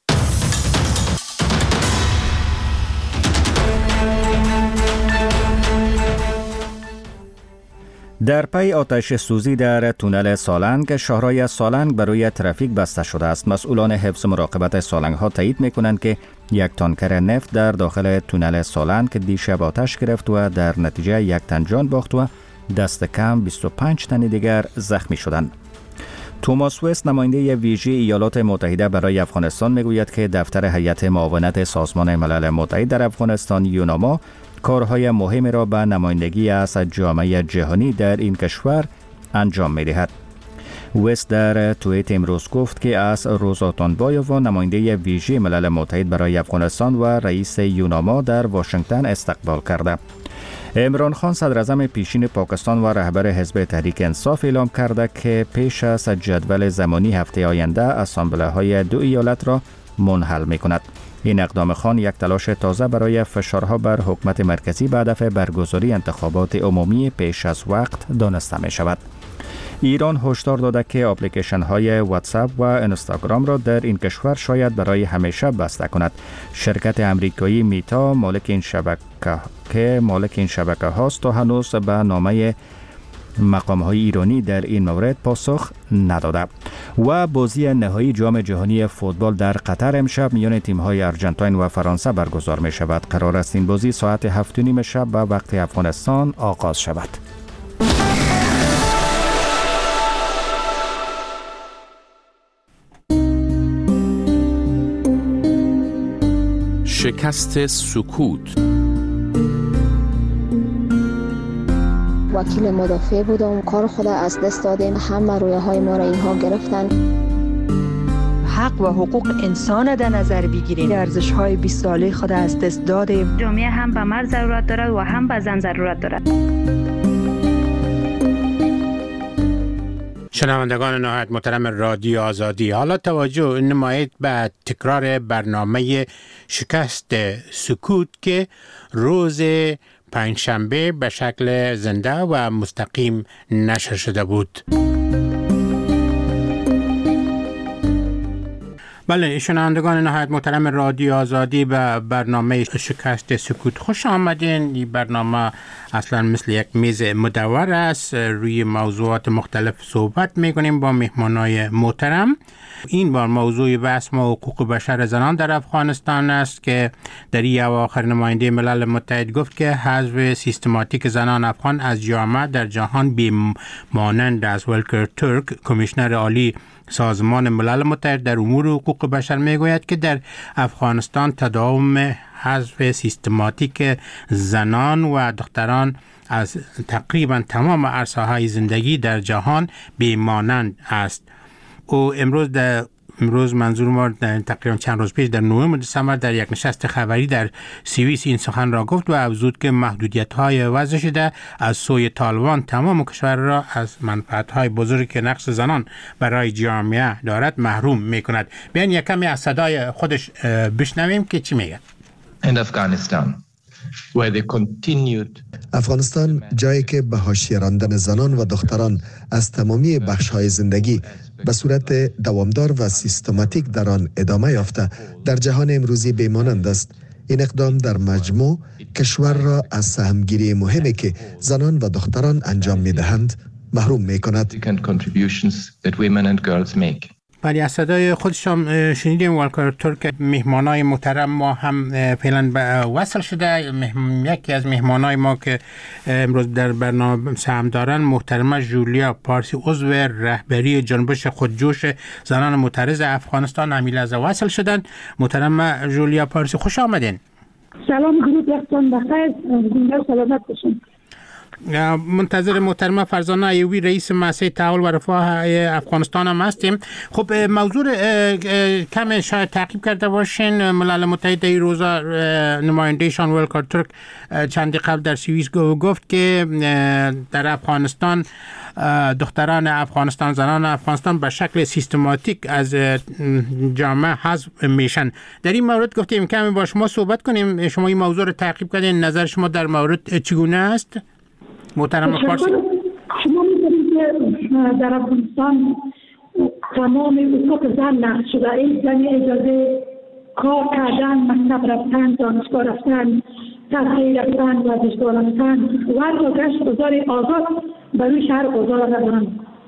در پی آتش سوزی در تونل سالنگ، شاهراه سالنگ برای ترافیک بسته شده است. مسئولان حفظ مراقبت سالنگ ها تایید می کنند که یک تانکر نفت در داخل تونل سالنگ دیشب آتش گرفت و در نتیجه یک تن جان باخت و دست کم 25 تن دیگر زخمی شدند. توماس وست، نماینده ویژه ایالات متحده برای افغانستان، میگوید که دفتر هیئت معاونت سازمان ملل متحد در افغانستان یوناما کارهای مهمی را به نمایندگی از جامعه جهانی در این کشور انجام می‌دهد. وست در توییت امروز گفت که از روزاتانبایووا، نماینده ویژه ملل متحد برای افغانستان و رئیس یوناما در واشنگتن استقبال کرده. عمران خان، صدر اعظم پیشین پاکستان و رهبر حزب تحریک انصاف، اعلام کرده که پیش از جدول زمانی هفته آینده اسامبله‌های دو ایالت را منحل می‌کند. این اقدام خان یک تلاش تازه برای فشارها بر حکومت مرکزی به هدف برگزاری انتخابات عمومی پیش از وقت دانسته می شود. ایران هشدار داده که اپلیکیشن های واتساپ و اینستاگرام را در این کشور شاید برای همیشه بسته کند. شرکت امریکایی میتا مالک این شبکه هاست تا هنوز به نامه مقام های ایرانی در این مورد پاسخ نداده. و بازی نهایی جام جهانی فوتبال در قطر امشب میان تیم های ارژانتین و فرانسه برگزار می شود. قرار است این بازی ساعت 7:30 شب به وقت افغانستان آغاز شود. شکست سکوت. وکیل مدافع بودم، کار خود از دست دادیم، همه رویاهای ما را اینها گرفتن. حق و حقوق انسان در نظر بگیریم. ارزش‌های 20 ساله خود از دست دادیم. جامعه هم به مرد ضرورت دارد و هم به زن ضرورت دارد. شنوندگان نهایت محترم رادیو آزادی، حالا توجه نمایید به تکرار برنامه شکست سکوت که روز پنجشنبه به شکل زنده و مستقیم نشر شده بود. بله، شنوندگان نهایت محترم رادیو آزادی به برنامه شکست سکوت خوش آمدین. این برنامه اصلا مثل یک میز مدور است، روی موضوعات مختلف صحبت میکنیم با مهمانای محترم. این بار موضوع بحث ما حقوق بشر زنان در افغانستان است که در این اواخر نماینده ملل متحد گفت که حذف سیستماتیک زنان افغان از جامعه در جهان بی‌مانند است. ولکر ترک، کمیشنر عالی سازمان ملل متحد در امور حقوق بشر میگوید که در افغانستان تداوم حذف سیستماتیک زنان و دختران از تقریبا تمام عرصه‌های زندگی در جهان بی‌مانند است. او امروز منظور ما تقریبا چند روز پیش در 9 دسامبر در یک نشست خبری در سوئیس این سخن را گفت و افزود که محدودیت‌های وضع شده از سوی طالبان تمام کشور را از منفعت‌های بزرگی که نقش زنان برای جامعه دارد محروم می‌کند. بیاین یک کمی از صدای خودش بشنویم که چی میگه. افغانستان جایی که به حاشیه راندن زنان و دختران از تمامی بخش‌های زندگی به صورت دوامدار و سیستماتیک در آن ادامه یافته در جهان امروزی بی‌مانند است. این اقدام در مجموع کشور را از سهمگیری مهمی که زنان و دختران انجام می‌دهند محروم می‌کند. ولی از صدای خودشان شنیدیم. ولکر ترک، مهمانای محترم ما هم فعلا وصل شده. یکی از مهمانای ما که امروز در برنامه سهم دارن محترمه جولیا پارسی، عضو رهبری جنبش خودجوش زنان معترض افغانستان، همین لحظه وصل شدن. محترمه جولیا پارسی، خوش آمدین. سلام گروه وقتان بخیر، زنده سلامت باشین. منتظر محترمه فرزانه ایوبی رئیس مؤسسه تحول و رفاه افغانستان هم هستیم. خب موضوع کم شاید تعقیب کرده باشین. ملل متحد این روزا نمایندهشان ولکار ترک چندی قبل در سوئیس گفت که در افغانستان دختران افغانستان، زنان افغانستان به شکل سیستماتیک از جامعه حذف میشن. در این مورد گفتیم کمی با شما صحبت کنیم. شما این موضوع رو تعقیب کردین، نظر شما در مورد چگونه است؟ محترم فارسی. شما می‌دونید که در افغانستان تمام حقوق زن نقض شده. این زن اجازه کار کردن، مکتب رفتن، دانشگاه رفتن، تحصیل رفتن، ورزشگاه رفتن و گشت گذار آزاد برای شهر گذار ندارن.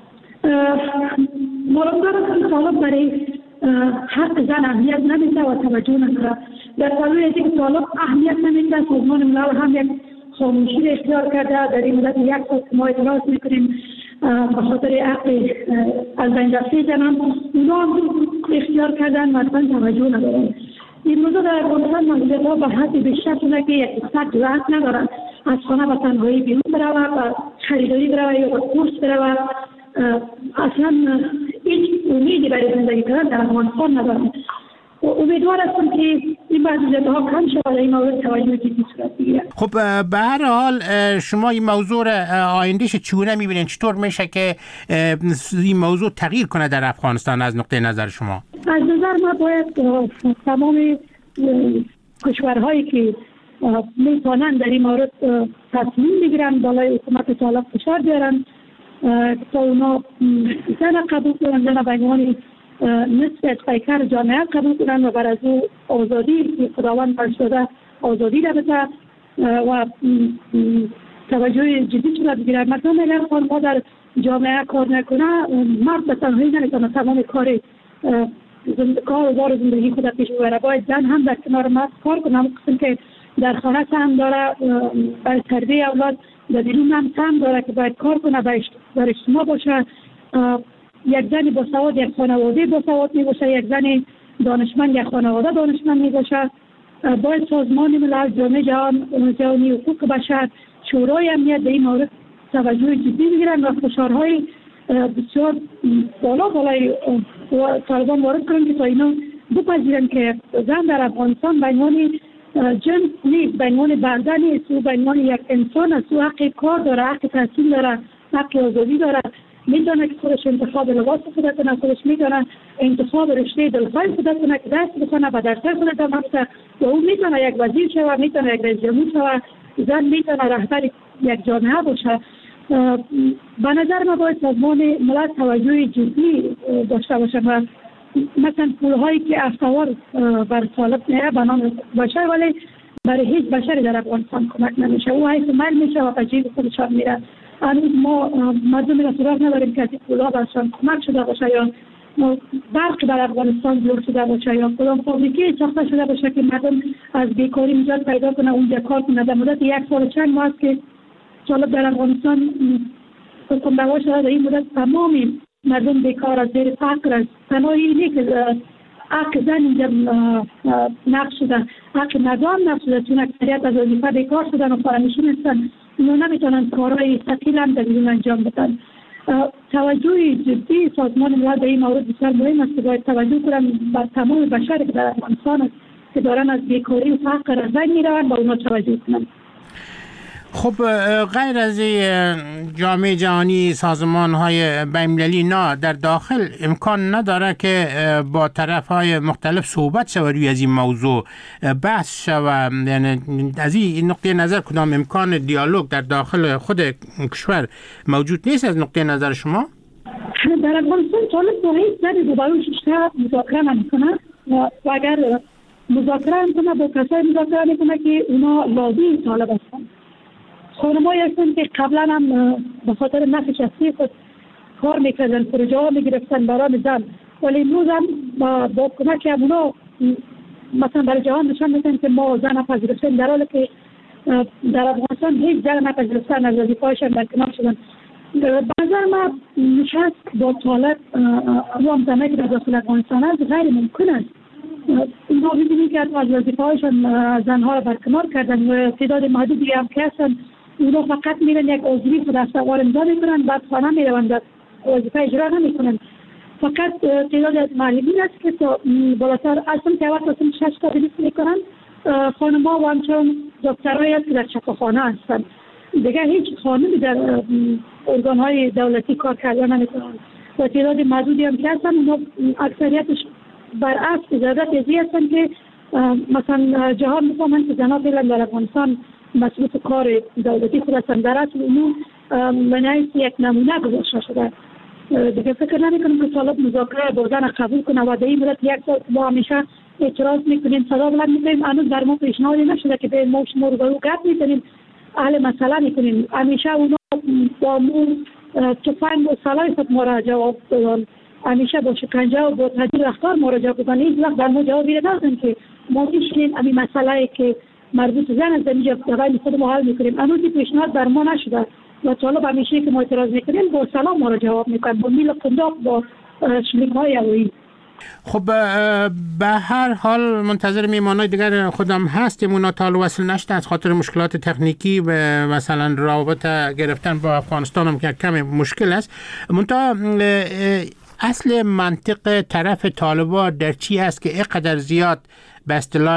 مراقبت که طالب برای حق زن اهمیت نمیده و توجه نمیده. در سالوی از این طالب اهمیت نمیده، سازمان ملل هم یک خاموشی اختیار کرده. در این مدت یک سال ما اعتراض میکنیم به خاطر حق از بین رفته زنان، اونا هم اختیار کردن و اصلا توجه ندارن. این روزا در افغانستان مملکت‌ها به حد بیشتر شده که یک فرد جرأت ندارن از خانه به تنهایی بیرون برود و خریداری برود یا به کورس برود. اصلا هیچ امیدی برای زندگی کردن در افغانستان ندارن. امیدوار هستم که این محدودیت‌ها کم شود، این مورد توجه جدی صورت بگیرد. خب به هر حال شما این موضوع آیندهش چگونه می‌بینید؟ چطور میشه که این موضوع تغییر کنه در افغانستان از نقطه نظر شما؟ از نظر ما باید تمام کشورهایی که میتونن در این مورد تصمیم بگیرن بالای حکومت طالب فشار بیارن تا اونا زن قبول کنن، زن به عنوان نصف از پیکر جامعه قبول کنن و بر از او آزادی که خداوند بخش داده آزادی را بده و توجه جدی شده بگیرن. مثلا اگر خانم‌ها در جامعه کار نکنه، مرد به تنهایی نمیتونه تمام کار و زندگی خود پیش ببره. باید زن هم در کنار مرد کار کنه، هم قسم که در خانه سهم داره برای تربیه اولاد، در بیرون هم سهم داره که باید کار کنه، در اجتماع باشه. یک زن با سواد یک خانواده با سواد می باشه، یک زن دانشمند یک خانواده دانشمند می باشه. باید سازمان ملل، جامعه جهانی حقوق بشر، شورای امنیت به این مورد توجه جدی بگیرن و فشارهای بسیار بالای طالبان وارد کنن که تا اینا بپذیرن که زن در افغانستان به عنوان جنس نیست، به عنوان برده نیست، او به عنوان یک انسان است. او حق کار داره، حق تحصیل داره، حق آزادی داره. میدونه که خودش انتخاب لباس خود کنه، خودش میدونه انتخاب رشته دلخواه خود کنه که درس بخونه، به درس خود ادامه بده و او میتونه یک وزیر شود، میتونه یک رئیس جمهور شود. زن میتونه رهبر یک جامعه باشه. به نظر من باید سازمان ملل توجه جدی داشته باشه و مثلا پولهایی که افتوار بر طالب نه به نام بشر ولی برای هیچ بشری در افغانستان کمک نمیشه. او حیث مل میشه و به جیب خودشان میره. هنوز ما مردم را سراغ نداریم که از این پولها برشان کمک شده باشه یا برق در افغانستان جور شده باشه یا کدام فابریکه ساخته شده باشه که مردم از بیکاری نجات پیدا کنه، اونجا کار کنه. در مدت یک سال چند ماه است که طالب در افغانستان حکم روا شده. در این مدت تمامی مردم بیکار از زیر فقر است. تنها اینه که حق زن اینجا نقش شده، حق مردم نقش شده، چون اکثریت از وظیفه بیکار شدن و فرانشین هستن. اینا نمیتونن کارهای ثقیل هم در بیرون انجام بدن. توجه جدی سازمان ملل به این مورد بسیار مهم است که باید توجه کنن به تمام بشر که در افغانستان است که دارن از بیکاری و فقر از بین میروند با اونا توجه کنن. خب غیر از جامعه جهانی، سازمان‌های بین‌المللی نه در داخل امکان نداره که با طرف‌های مختلف صحبت شود روی از این موضوع بحث شود؟ یعنی از این نقطه نظر کدام امکان دیالوگ در داخل خود کشور موجود نیست از نقطه نظر شما؟ در افغانستان طالب با هیچ زنی روبرو شده مذاکره نمی‌کنه و اگر مذاکره می‌کنه با کسایی مذاکره می‌کنه که اونا لابی طالب هستند. خانمایی هستند که قبلا هم به خاطر نفع شخصی خود کار میکردن، پروژه ها میگرفتن برای زن، ولی امروز هم با کمک اونا مثلا برای جهان نشان میدن که ما زن نپذیرفتیم، در حالی که در افغانستان هیچ زن نپذیرفتن، از وظیفه‌هایشان برکنار شدن. به نظر من نشست با طالب و هم زنایی که در داخل افغانستان است غیر ممکن است. ما ببینیم که از وظیفه‌هایشان زنها را برکنار کردن و تعداد محدودی هم که هستن اونا فقط میرن یک عضوی خود دستاور امضا میکنن بعد خانه میروند وظیفه اجرا نمیکنن. فقط تعداد از معلمین است که تا بالاتر اصلا که وقت 6 تا تدریس میکنن. خانم‌ها و همچنان دکترایی هست که در شفاخانه هستن. دیگه هیچ خانمی در ارگان‌های دولتی کار کردن نمیکنن و تعداد محدودی هم که هستن اونا اکثریتش برعکس زیادت ازی هستن که مثلا جهان میفهمن که زنها فعلا در افغانستان مسئول کار دولتی خود هستن. در اصل اونو منعیس یک نمونه گذاشته شده. دیگه فکر نمیکنم که طالب مذاکره با زن قبول کنه و در این مدت یک سال ما همیشه اعتراض میکنیم صدا بلند میکنیم هنوز در ما پیشنهادی نشده که به ما شما رو گپ میکنیم اهل مسئله میکنیم. همیشه اونا با مو تفنگ و سلاح خود ما را جواب دادن، همیشه با شکنجه و با تحجیر رفتار ما را جواب دادن. هیچ وقت در ما جوابی ندادن که ما میشنیم همین مسئله که مربوط زن است اینجا دقیقاً خود ما حل میکنیم. هنوز پیشنهاد بر ما نشده و طالب همیشه که ما اعتراض میکنیم با سلام ما را جواب میکنن با میل قنداق با شلیک‌های هوایی. خب به هر حال منتظر میمانای دیگر خودم هستیم. اونا تا حالا وصل نشده از خاطر مشکلات تکنیکی و مثلا روابط گرفتن با افغانستان هم که کم مشکل است. منتها اصل منطق طرف طالبا در چی هست که اینقدر زیاد به اصطلاح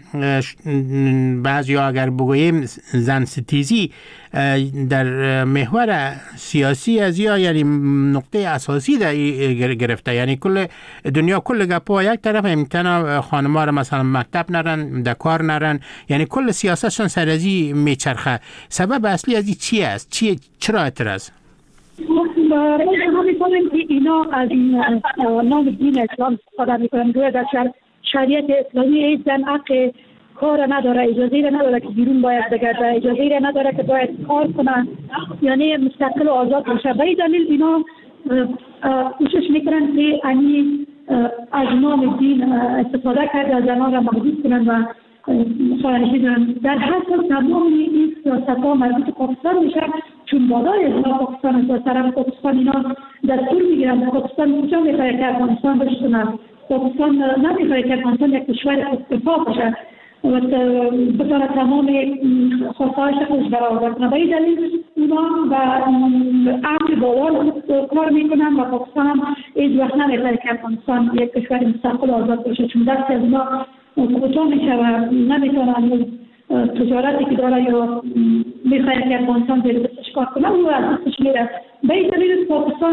بعضیا اگر بگوییم زن ستیزی در محور سیاسی از یعنی نقطه اساسی در گرفته؟ یعنی کل دنیا کل گپا یک طرف امتنا خانم‌ها را مثلا مکتب نرن در کار نرن، یعنی کل سیاستشون سر ازی میچرخه. سبب اصلی از این چی است؟ چرا اعتراض؟ ما می‌فهمیم که اینا از این نام دین اسلام استفاده می‌کنن. در شریعت اسلامی هیچ زن حق کار نداره، اجازه را نداره که بیرون باید بگرده، اجازه را نداره که باید کار کنه، یعنی مستقل و آزاد باشه. به این دلیل اینا کوشش میکنن که از نام دین استفاده کرده از زنان را محدود کنن و خارجی دارن. در هر حال تمام این سیاست‌ها مربوط به پاکستان میشه، چون بالای اصلاح پاکستان از طرف پاکستان اینا دستور میگیرن پاکستان کجا میخواد که افغانستان بشکنه. پاکستان نمیخواد که افغانستان یک کشور خودکفا باشه و بتونه تمام خواسته‌هاش خودش برآورده کنه. به این دلیل اونا و امر بالا کار میکنن و پاکستان هم هیچ وقت نمیخواد که افغانستان یک کشور مستقل آزاد باشه، چون دست از اونا کوتاه میشه و نمیتونن تجارتی که داره یا میخواد که افغانستان زیر دستش کار کنه او از دستش میره. به این دلیل پاکستان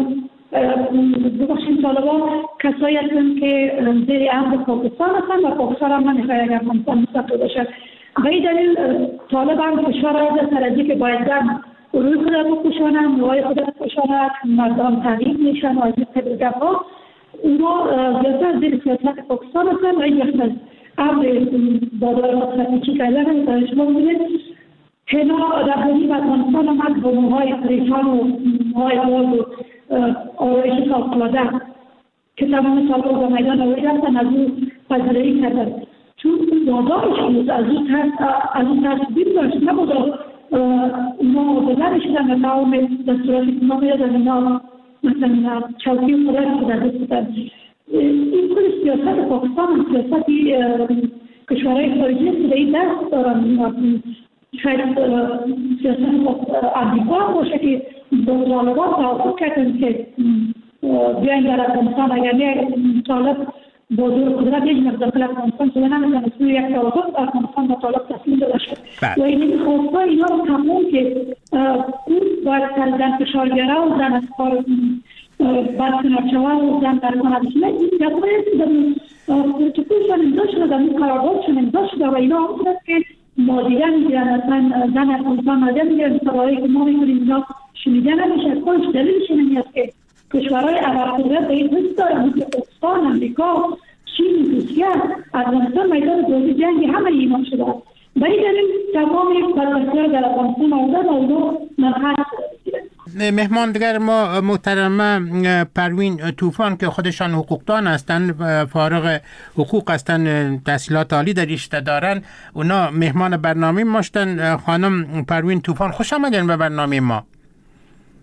بخشین طالبان کسایی هستن که زیر امر پاکستان هستن و پاکستان هم نمیخواد که افغانستان مستقل باشه. به این دلیل طالب هم فشار از سرازی که باید زن روی خود بپوشانن، موهای خود بپوشانن، مردم تغییر میشن و از این قبل گفا اونا زیادتر زیر سیاست پاکستان هستن و این وقت از امر بادار مطلقی کردن هم شما بودید هنا رهبری و افغانستان هم با موهای پریشان و موهای باز و آرایش فوق‌العاده که تمام طالبان با میدان آورده هستن از اون پذیرایی کردن، چون بازارش بود از اون تصویر داشت نبود اونا مبادله شدن و تمام دستوراتی که ما میدادن اینا مثلا چوکی خودش که در دست بودن. این کل سیاست پاکستان سیاستی کشورهای خارجی است که در این دست دارن. شاید سیاست امریکا باشه که با طالبان توافق کردن که بیاین در افغانستان اگر نه طالب با دور قدرت یک مقدار افغانستان شده نمیدن اسم یک توافق افغانستان با طالب تسلیم داده شد و این خواسته اینا رو تمام که اون باید سرزن فشارگره و زن از کار بعد کنارچوه و زن در کنارچوه این جبایی که در پروتوکولشان امضا شده در این قراردادشان امضا شده و اینا هم شده که مادیه میگیرن اصلا زن افغانستان مادیه میگیرن سوایی که ما میکنیم اینا شنیده نمیشه. خودش دلیلش این است که کشورهای عرب قدرت به این حس دارن که پاکستان، امریکا، چین، روسیه، افغانستان میدان دوزی جنگی همه اینا شده. به این دلیل تمام بدبختی‌ها در افغانستان آمدن و اونو منحصر بگیرن. مهمان دیگر ما محترمه پروین طوفان که خودشان حقوقدان هستند، فارغ حقوق هستند، تحصیلات عالی در رشته دارن، اونا مهمان برنامه ما هستند. خانم پروین طوفان خوش آمدین به برنامه ما.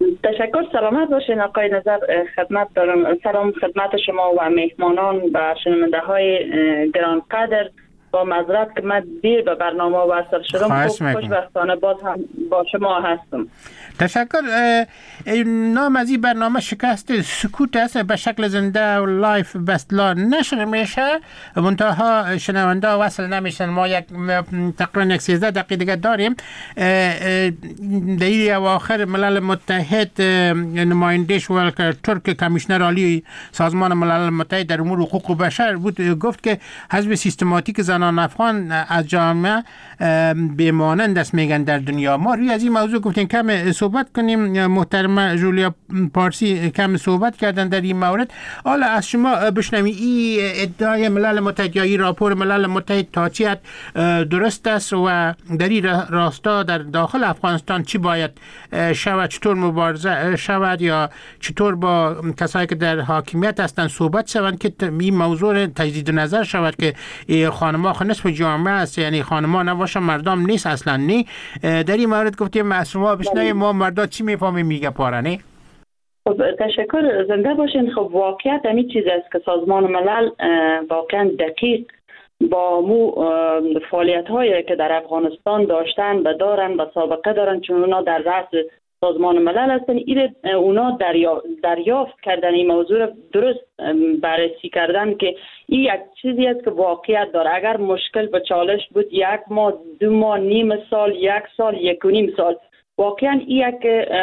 تشکر. سلامت باشین آقای نظر. خدمت دارم. سلام خدمت شما و مهمانان و شنونده های گرانقدر. با معذرت که من دیر به برنامه وصل شدم. خوشبختانه باز هم با شما هستم. تشکر. نام از این برنامه شکست سکوت است. به شکل زنده و لایف بستلا نشر میشه، منتها شنونده وصل نمیشن. ما تقریبا 13 دقیقه دیگه داریم. در اواخر ملل متحد نمایندش ولکر ترک کمیشنر عالی سازمان ملل متحد در امور حقوق بشر بود، گفت که حذف سیستماتیک زنان افغان از جامعه بیمانند است میگن در دنیا. ما روی از این موضوع گفتیم کم صحبت کنیم. محترم جولیا پارسی کم صحبت کردن در این مورد. حالا از شما بشنویم این ادعای ملل متحد یا این راپور ملل متحد تا چی حد درست است و در این راستا در داخل افغانستان چی باید شود، چطور مبارزه شود یا چطور با کسایی که در حاکمیت هستند صحبت شوند که این موضوع تجدید نظر شود که خانم‌ها نصف جامعه است، یعنی خانم‌ها نباشه مردم نیست اصلا. نی در این مورد گفتیم از شما بشنویم ما مردا چی میفهمیم میگه پارانه. خب تشکر. زنده باشین. خب واقعیت همین چیز است که سازمان ملل واقعا دقیق با مو فعالیت هایی که در افغانستان داشتن و دارن و سابقه دارن، چون اونا در رأس سازمان ملل هستن، اونا دریافت کردن این موضوع را درست بررسی کردن که این یک چیزی است که واقعیت داره. اگر مشکل به چالش بود 1 ماه 2 ماه نیم سال 1 سال 1.5 سال، واقعا این یک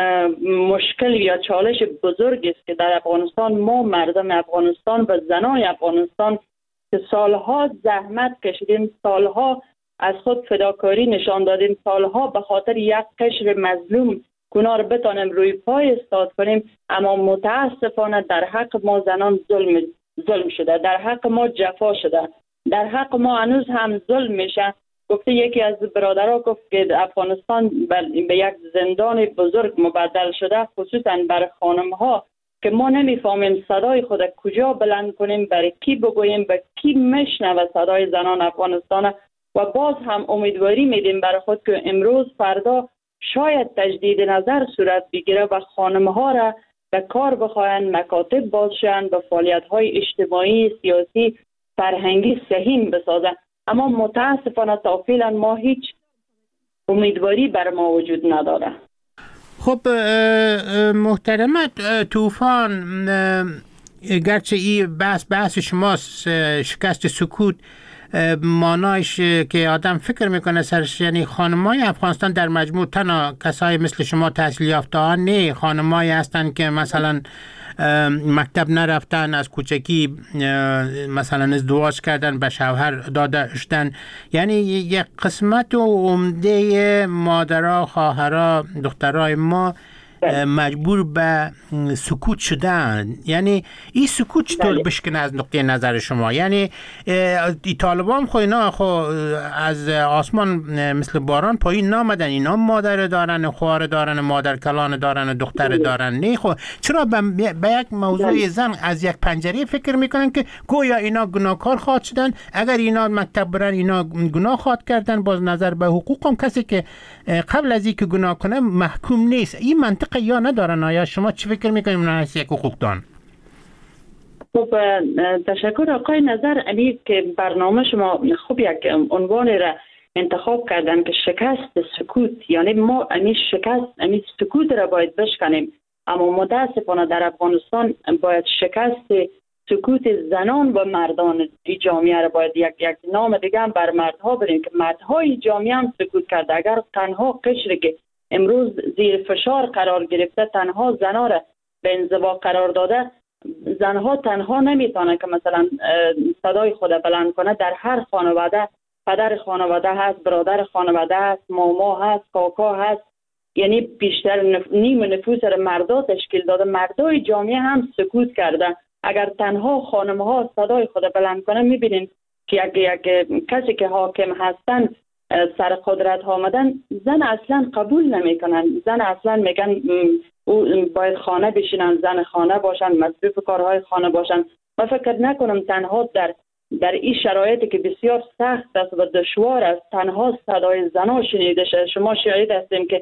مشکل یا چالش بزرگ است که در افغانستان ما مردم افغانستان و زنان افغانستان که سالها زحمت کشیدیم، سالها از خود فداکاری نشان دادیم، سالها به خاطر یک قشر مظلوم گناه رو بتانیم روی پای استاد کنیم، اما متاسفانه در حق ما زنان ظلم شده، در حق ما جفا شده، در حق ما هنوز هم ظلم میشه. گفته یکی از برادرها گفت که افغانستان به یک زندان بزرگ مبدل شده، خصوصا برای خانم ها که ما نمیفهمیم صدای خود کجا بلند کنیم، برای کی بگوییم، به کی مشنوه صدای زنان افغانستان. و باز هم امیدواری میدیم برای خود که امروز فردا شاید تجدید نظر صورت بگیره و خانم‌ها را به کار بخواهند، مکاتب بازشن، به فعالیت‌های اجتماعی، سیاسی، فرهنگی سهیم بسازن. اما متاسفانه تا فعلا ما هیچ امیدواری بر ما وجود نداره. خب محترمت طوفان، گرچه این بحث شماست شکست سکوت، مانایش که آدم فکر میکنه سرش، یعنی خانمای افغانستان در مجموع تنها کسای مثل شما تحصیل یافته ها نه، خانمایی هستن که مثلا مکتب نرفتن، از کوچکی مثلا ازدواج کردن، به شوهر دادن، یعنی یک قسمت و عمده مادرها، خواهرها، دخترای ما مجبور به سکوت شدن. یعنی این سکوت چطور بشکنه از نقطه نظر شما؟ یعنی طالبان خو اینا از آسمان مثل باران پایین نامدن، اینا مادر دارن، خواهر دارن، مادر کلان دارن، دختر دارن. نه خو چرا به یک موضوع زن از یک پنجره فکر میکنن که گویا اینا گناهکار خواهد شدن، اگر اینا مکتب برن اینا گناه خواهد کردن، باز نظر به حقوق هم کسی که قبل از اینکه گناه کنه محکوم نیست. این منطق یا ندارن؟ آیا شما چی فکر میکنیم اونا هست یک حقوقدان؟ خب تشکر آقای نظر. علی که برنامه شما خوب یک عنوان را انتخاب کردن که شکست سکوت، یعنی ما شکست سکوت را باید بشکنیم، اما متاسفانه در افغانستان باید شکست سکوت زنان و مردان این جامعه را باید یک نام دیگه هم بر مردها بریم که مردهای جامعه هم سکوت کرده. اگر تنها قشری که امروز زیر فشار قرار گرفته تنها زنها را به انزوا قرار داده، زنها تنها نمیتونه که مثلا صدای خود بلند کنه. در هر خانواده پدر خانواده هست، برادر خانواده هست، ماما هست، کاکا هست، یعنی بیشتر نیم نفوس را مردا تشکیل داده. مردای جامعه هم سکوت کرده. اگر تنها خانم‌ها صدای خود بلند کنه، میبینین که یک کسی که حاکم هستن سر قدرت آمدن، زن اصلا قبول نمیکنن. زن اصلا میگن باید خانه بشینن، زن خانه باشن، مصروف کارهای خانه باشن. من فکر نکنم تنها در این شرایطی که بسیار سخت است و دشوار است تنها صدای زنها شنیده شد. شما شاهد هستیم که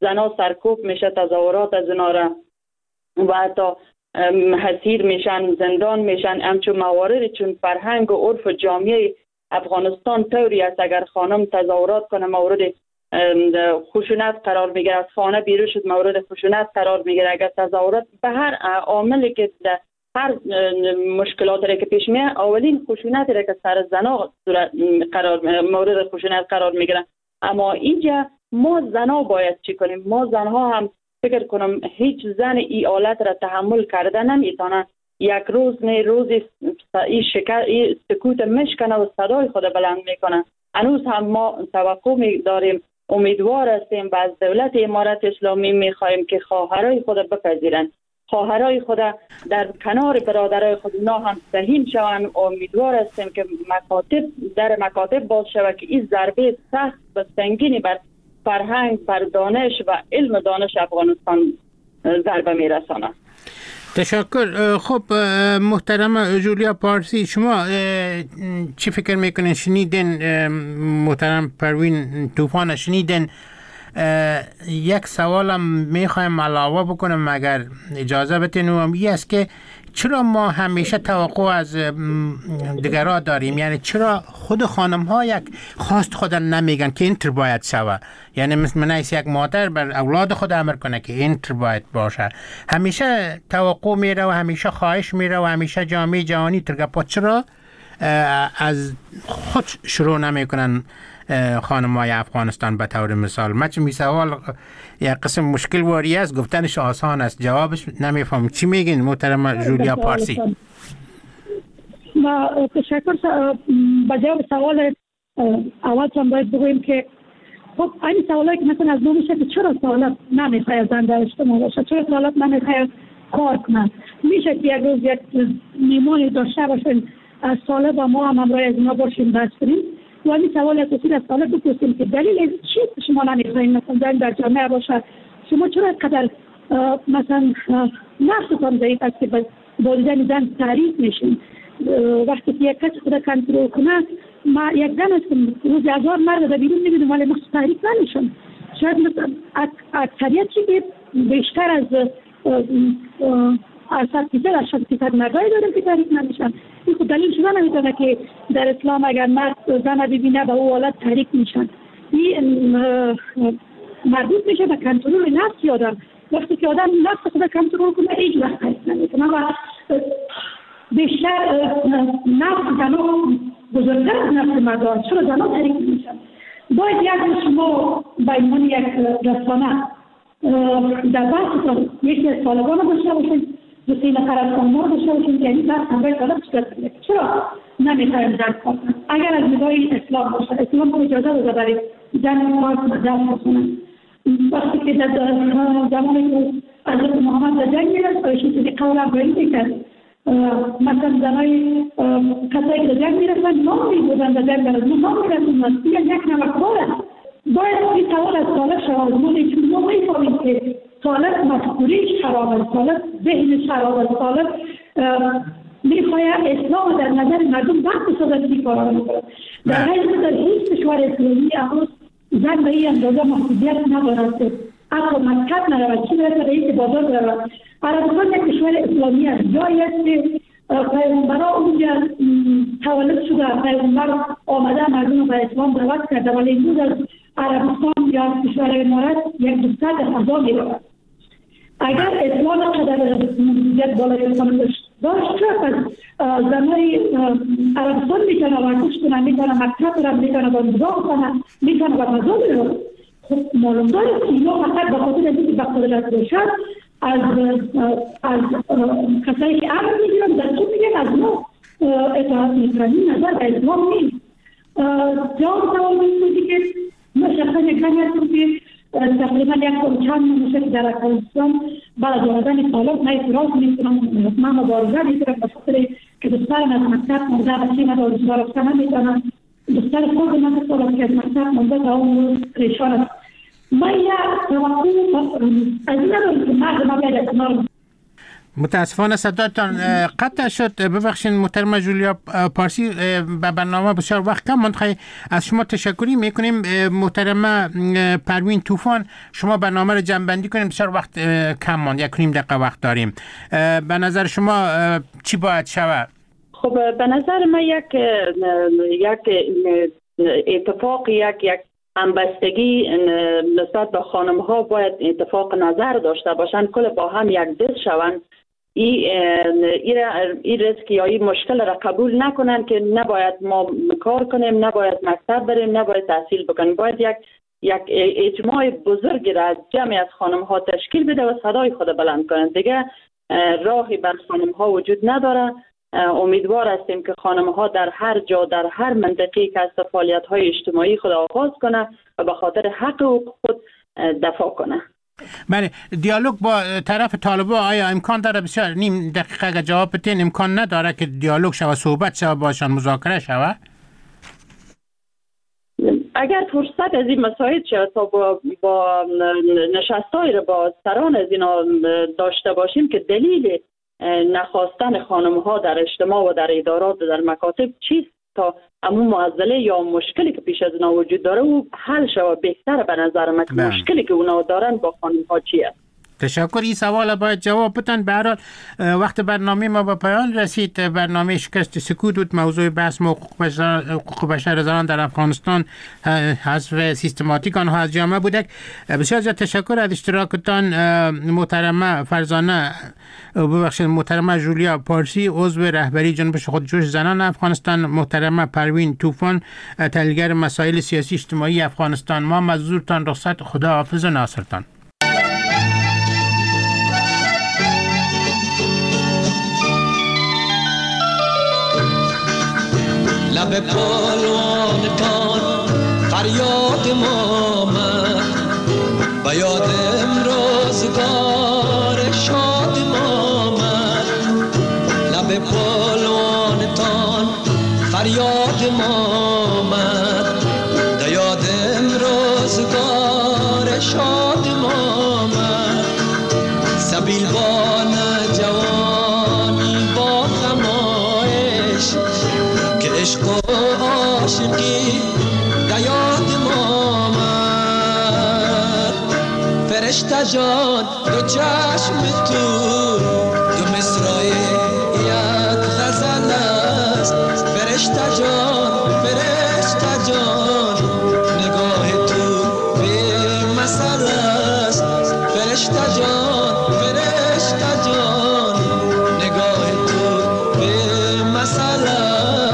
زنا سرکوب میشه، تظاهرات از اینا را و حتی حسیر میشن، زندان میشن. همچون مواردی چون فرهنگ و عرف جامعه افغانستان طوری است اگر خانم تظاهرات کنه مورد خشونت قرار میگیره، از خانه بیرون شد مورد خشونت قرار میگیره. اگر تظاهرات به هر عاملی که هر مشکلاتی که پیش میاد، اولین خشونتی که سر زنا مورد خشونت قرار میگیره. اما اینجا ما زنا باید چی کنیم؟ ما زنها هم فکر کنم هیچ زن این حالت را تحمل کرده نمیتونه. یک روز نه روزی این سکوت مشکنه و صدای خود بلند میکنه. هنوز هم ما توقع داریم، امیدوار هستیم و از دولت امارت اسلامی میخواهیم که خواهرای خود بپذیرند، خواهرای خود در کنار برادرای خود اونا هم سهیم شوند. امیدوار هستیم که مکاتب باز شود که این ضربه سخت و سنگینی بر فرهنگ، بر دانش و علم دانش افغانستان ضربه میرساند. تشکر. خب محترم جولیا پارسی، شما چی فکر میکنین؟ شنیدین محترم پروین طوفان، شنیدین؟ یک سوالم میخوایم علاوه بکنم اگر اجازه بدین، و این است که چرا ما همیشه توقع از دیگرها داریم؟ یعنی چرا خود خانم ها یک خواست خود نمیگن که اینطور باید شوه؟ یعنی مثل منیس یک مادر بر اولاد خود امر کنه که اینطور باید باشه. همیشه توقع میره و همیشه خواهش میره و همیشه جامعه جهانی ترگپا. چرا از خود شروع نمیکنن خانم‌های افغانستان به طور مثال؟ من چه سوال یک قسم مشکل واری است، گفتنش آسان است، جوابش نمیفهم. چی میگین محترم جولیا پارسی؟ ما تشکر. با جواب سوال اول هم باید بگویم که خب این سوالی که مثلا از نو میشه که چرا سوالات نمیخواه زن در اجتماع باشه، چرا سوالات نمیخواه کار کنن. میشه که یک روز یک میمانی داشته باشین از ساله با ما هم همراه از اینا باشیم بس کنیم و این سوال اساسی از ساله بپرسیم که دلیل چی شما نمیخواین مثلا زن در جامعه باشه؟ شما چرا قدر مثلا نفستان ضعیف است که با دیدن زن تعریف میشین؟ وقتی که یک کس خود کنترل کنه، ما یک زن هستم روز 1000 مرد در بیرون میبینم ولی مخصوص تعریف نمیشن. شاید مثلا اکثریت چی که بیشتر از 80% مردای دارم که تعریف نمیشن. این خود دلیل شده نمیتونه که در اسلام اگر مرد زن ببینه به او حالت تعریف میشن. این مربوط میشه به کنترل نفس آدم. وقتی که آدم نفس خود کنترل کنه هیچ وقت تعریف نمیکنه و بیشتر نفس زنها بزرگتر از نفس مردان. چرا زنها تعریف میشن؟ باید یک شما به عنوان یک رسانه در بحثتان یکی از طالبان داشته باشید، دوستی نفر از خانمان داشته باشید که این بحث همراه طالب شکست کنید. چرا نمیخوایم زن کار کنند؟ اگر از نگاه اسلام باشه، اسلام با اجازه داده برای زن کار کنند، زن کنند. وقتی که در زمانی که حضرت محمد در جنگ میرد ایشون که قول ابراهیم کرد مثلا زنای کسایی که در جنگ میرفتن نام میبودن در جنگ میرد نام میرسوندن. این یک نوع کار است. باید این سوال از طالب شد. چون ما میفهمیم که طالب مفکوریش خراب است، طالب ذهنش خراب است، طالب میخواید اسلام در نظر مردم وقت بسازد که کارا میکنه. در حالی که در هیچ کشور اسلامی امروز زن به این اندازه محدودیت ندارد که حتی مکتب نرود، چی برسه رئیس بازار برود. عربستان یک کشور اسلامی است، جایی است که پیغمبرها اونجا تولد شده، پیغمبر آمده مردم رو به اسلام دعوت کرده، ولی امروز از عربستان یا کشور امارات یک 200,000 میرود. اگر اسلام قدر محدودیت بالای اسلام داشت شد از زنای عربستان میتونه ورزش کنه، میتونه مکتب رو میتونه بازدگاه کنه، میتونه به غذا بره. خب معلوم داره که اینا فقط به خاطر اینکه به قدرت باشد از کسایی که امر میگیرن در چون میگن از ما اطاعت میکنن. نظر به اسلام نیست. جواب سوال میکنی که ما شخصا یک زنی هستم که تقریبا یک چند مشه که در افغانستان بعد آمدن طالب من اعتراض میکنم، من مبارزه میکنم به خاطر که دخترم از مکتب مونده بچه من روزگار رفتن نمیتونم. دختر خود من سالم که از مکتب مونده تا اون روز پریشان است. من یک توقع از این ندارم که مرد ما باید کنار. متاسفانه صداتان قطع شد. ببخشید محترم جولیا پارسی، به برنامه بسیار وقت کم ماند. از شما تشکری میکنیم. محترم پروین طوفان، شما برنامه رو جمع‌بندی کنیم، بسیار وقت کم ماند، 1.5 دقیقه وقت داریم. به نظر شما چی باید شود؟ خب به نظر من یک اتفاق، یک همبستگی نسبت به خانم ها باید اتفاق نظر داشته باشند، کل با هم یک دست شوند. این ریسک یا این مشکل را قبول نکنن که نباید ما کار کنیم، نباید مکتب بریم، نباید تحصیل بکنیم. باید یک اجماع بزرگی را از جمعی از خانم ها تشکیل بده و صدای خود بلند کنند. دیگه راهی بر خانم ها وجود نداره. امیدوار هستیم که خانم ها در هر جا، در هر منطقه‌ای که از فعالیت های اجتماعی خود آغاز کنه و به خاطر حق خود دفاع کنه. بله، دیالوگ با طرف طالبان آیا امکان داره؟ بسیار نیم دقیقه اگه جواب بدین. امکان نداره که دیالوگ شود، صحبت شود باشن، مذاکره شود؟ اگر فرصت از این مسائل شد تا با نشستایی رو با سران از اینا داشته باشیم که دلیل نخواستن خانم ها در اجتماع و در ادارات و در مکاتب چیست، تا همون معضله یا مشکلی که پیش از اونا وجود داره و حل شود. بهتره به نظر من که مشکلی که اونا دارن با خانم ها چیه. تشکر. این سوال باید جواب بدن. به هر حال وقت برنامه ما به پایان رسید. برنامه شکست سکوت بود. موضوع بحث حقوق بشر زنان در افغانستان، حذف سیستماتیک آنها از جامعه بوده. بسیار زیاد تشکر از اشتراکتان. محترمه فرزانه، محترمه جولیا پارسی، عضو رهبری جنبش خودجوش زنان افغانستان، محترمه پروین طوفان، تحلیلگر مسائل سیاسی اجتماعی افغانستان. ما مزدورتان رخصت. خدا حافظ و ناصرتان. لب پالوانتان فریاد ما من، و یاد امروزگار شاد ما من. لب پالوانتان فریاد ما من، و یاد امروزگار شاد ما من. سبیلبان جوانی با خمایش که عشق و عاشقی دیاد ما من. فرشته جان دو چشم تو، دو مصرع یک غزل است. فرشته جان نگاه تو به مثل است. فرشته جان نگاه تو به مثل است.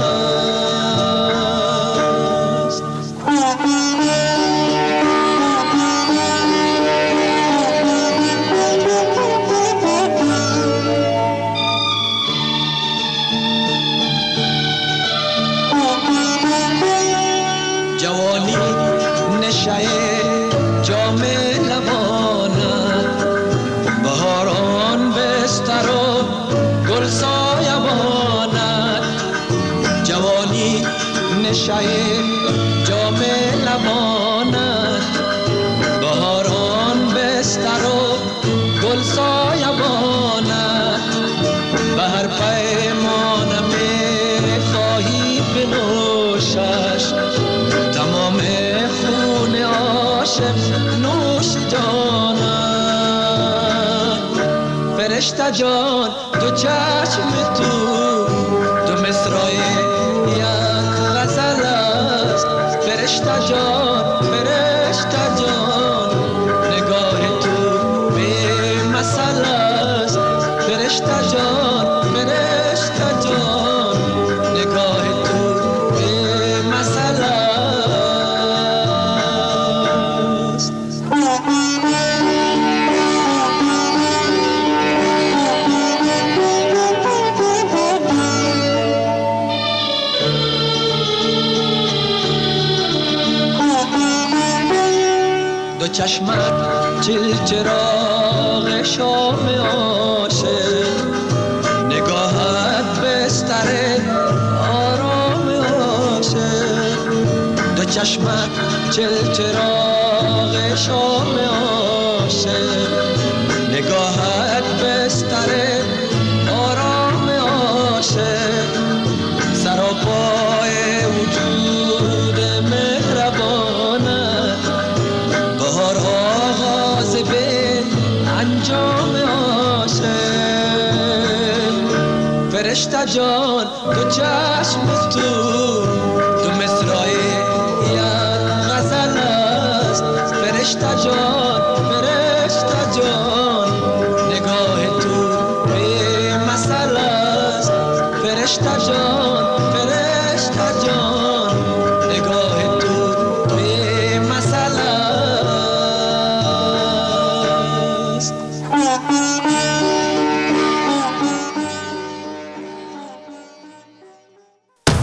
جام لبانت، بهاران بستر و گل سایبانت. به هر پیمانه می‌خواهی بنوشش، تمام خون عاشق نوش جانت. فرشته جان دو چشم تو، دو مصرع فرشته جان نگاه تو به مثل است. فرشته جان نگاه تو به مثل است. دو چشمت چراغ شام عاشق، نگاهت بستر آرام عاشق. دو چشمت چراغ شام عاشق، نگاهت بستر پای وجود مهربانت، بهار آغاز به انجام عاشق. فرشته جان تو چشم تو مصرای یک غزل است. فرشته جان نگاه تو به مسئله است. فرشته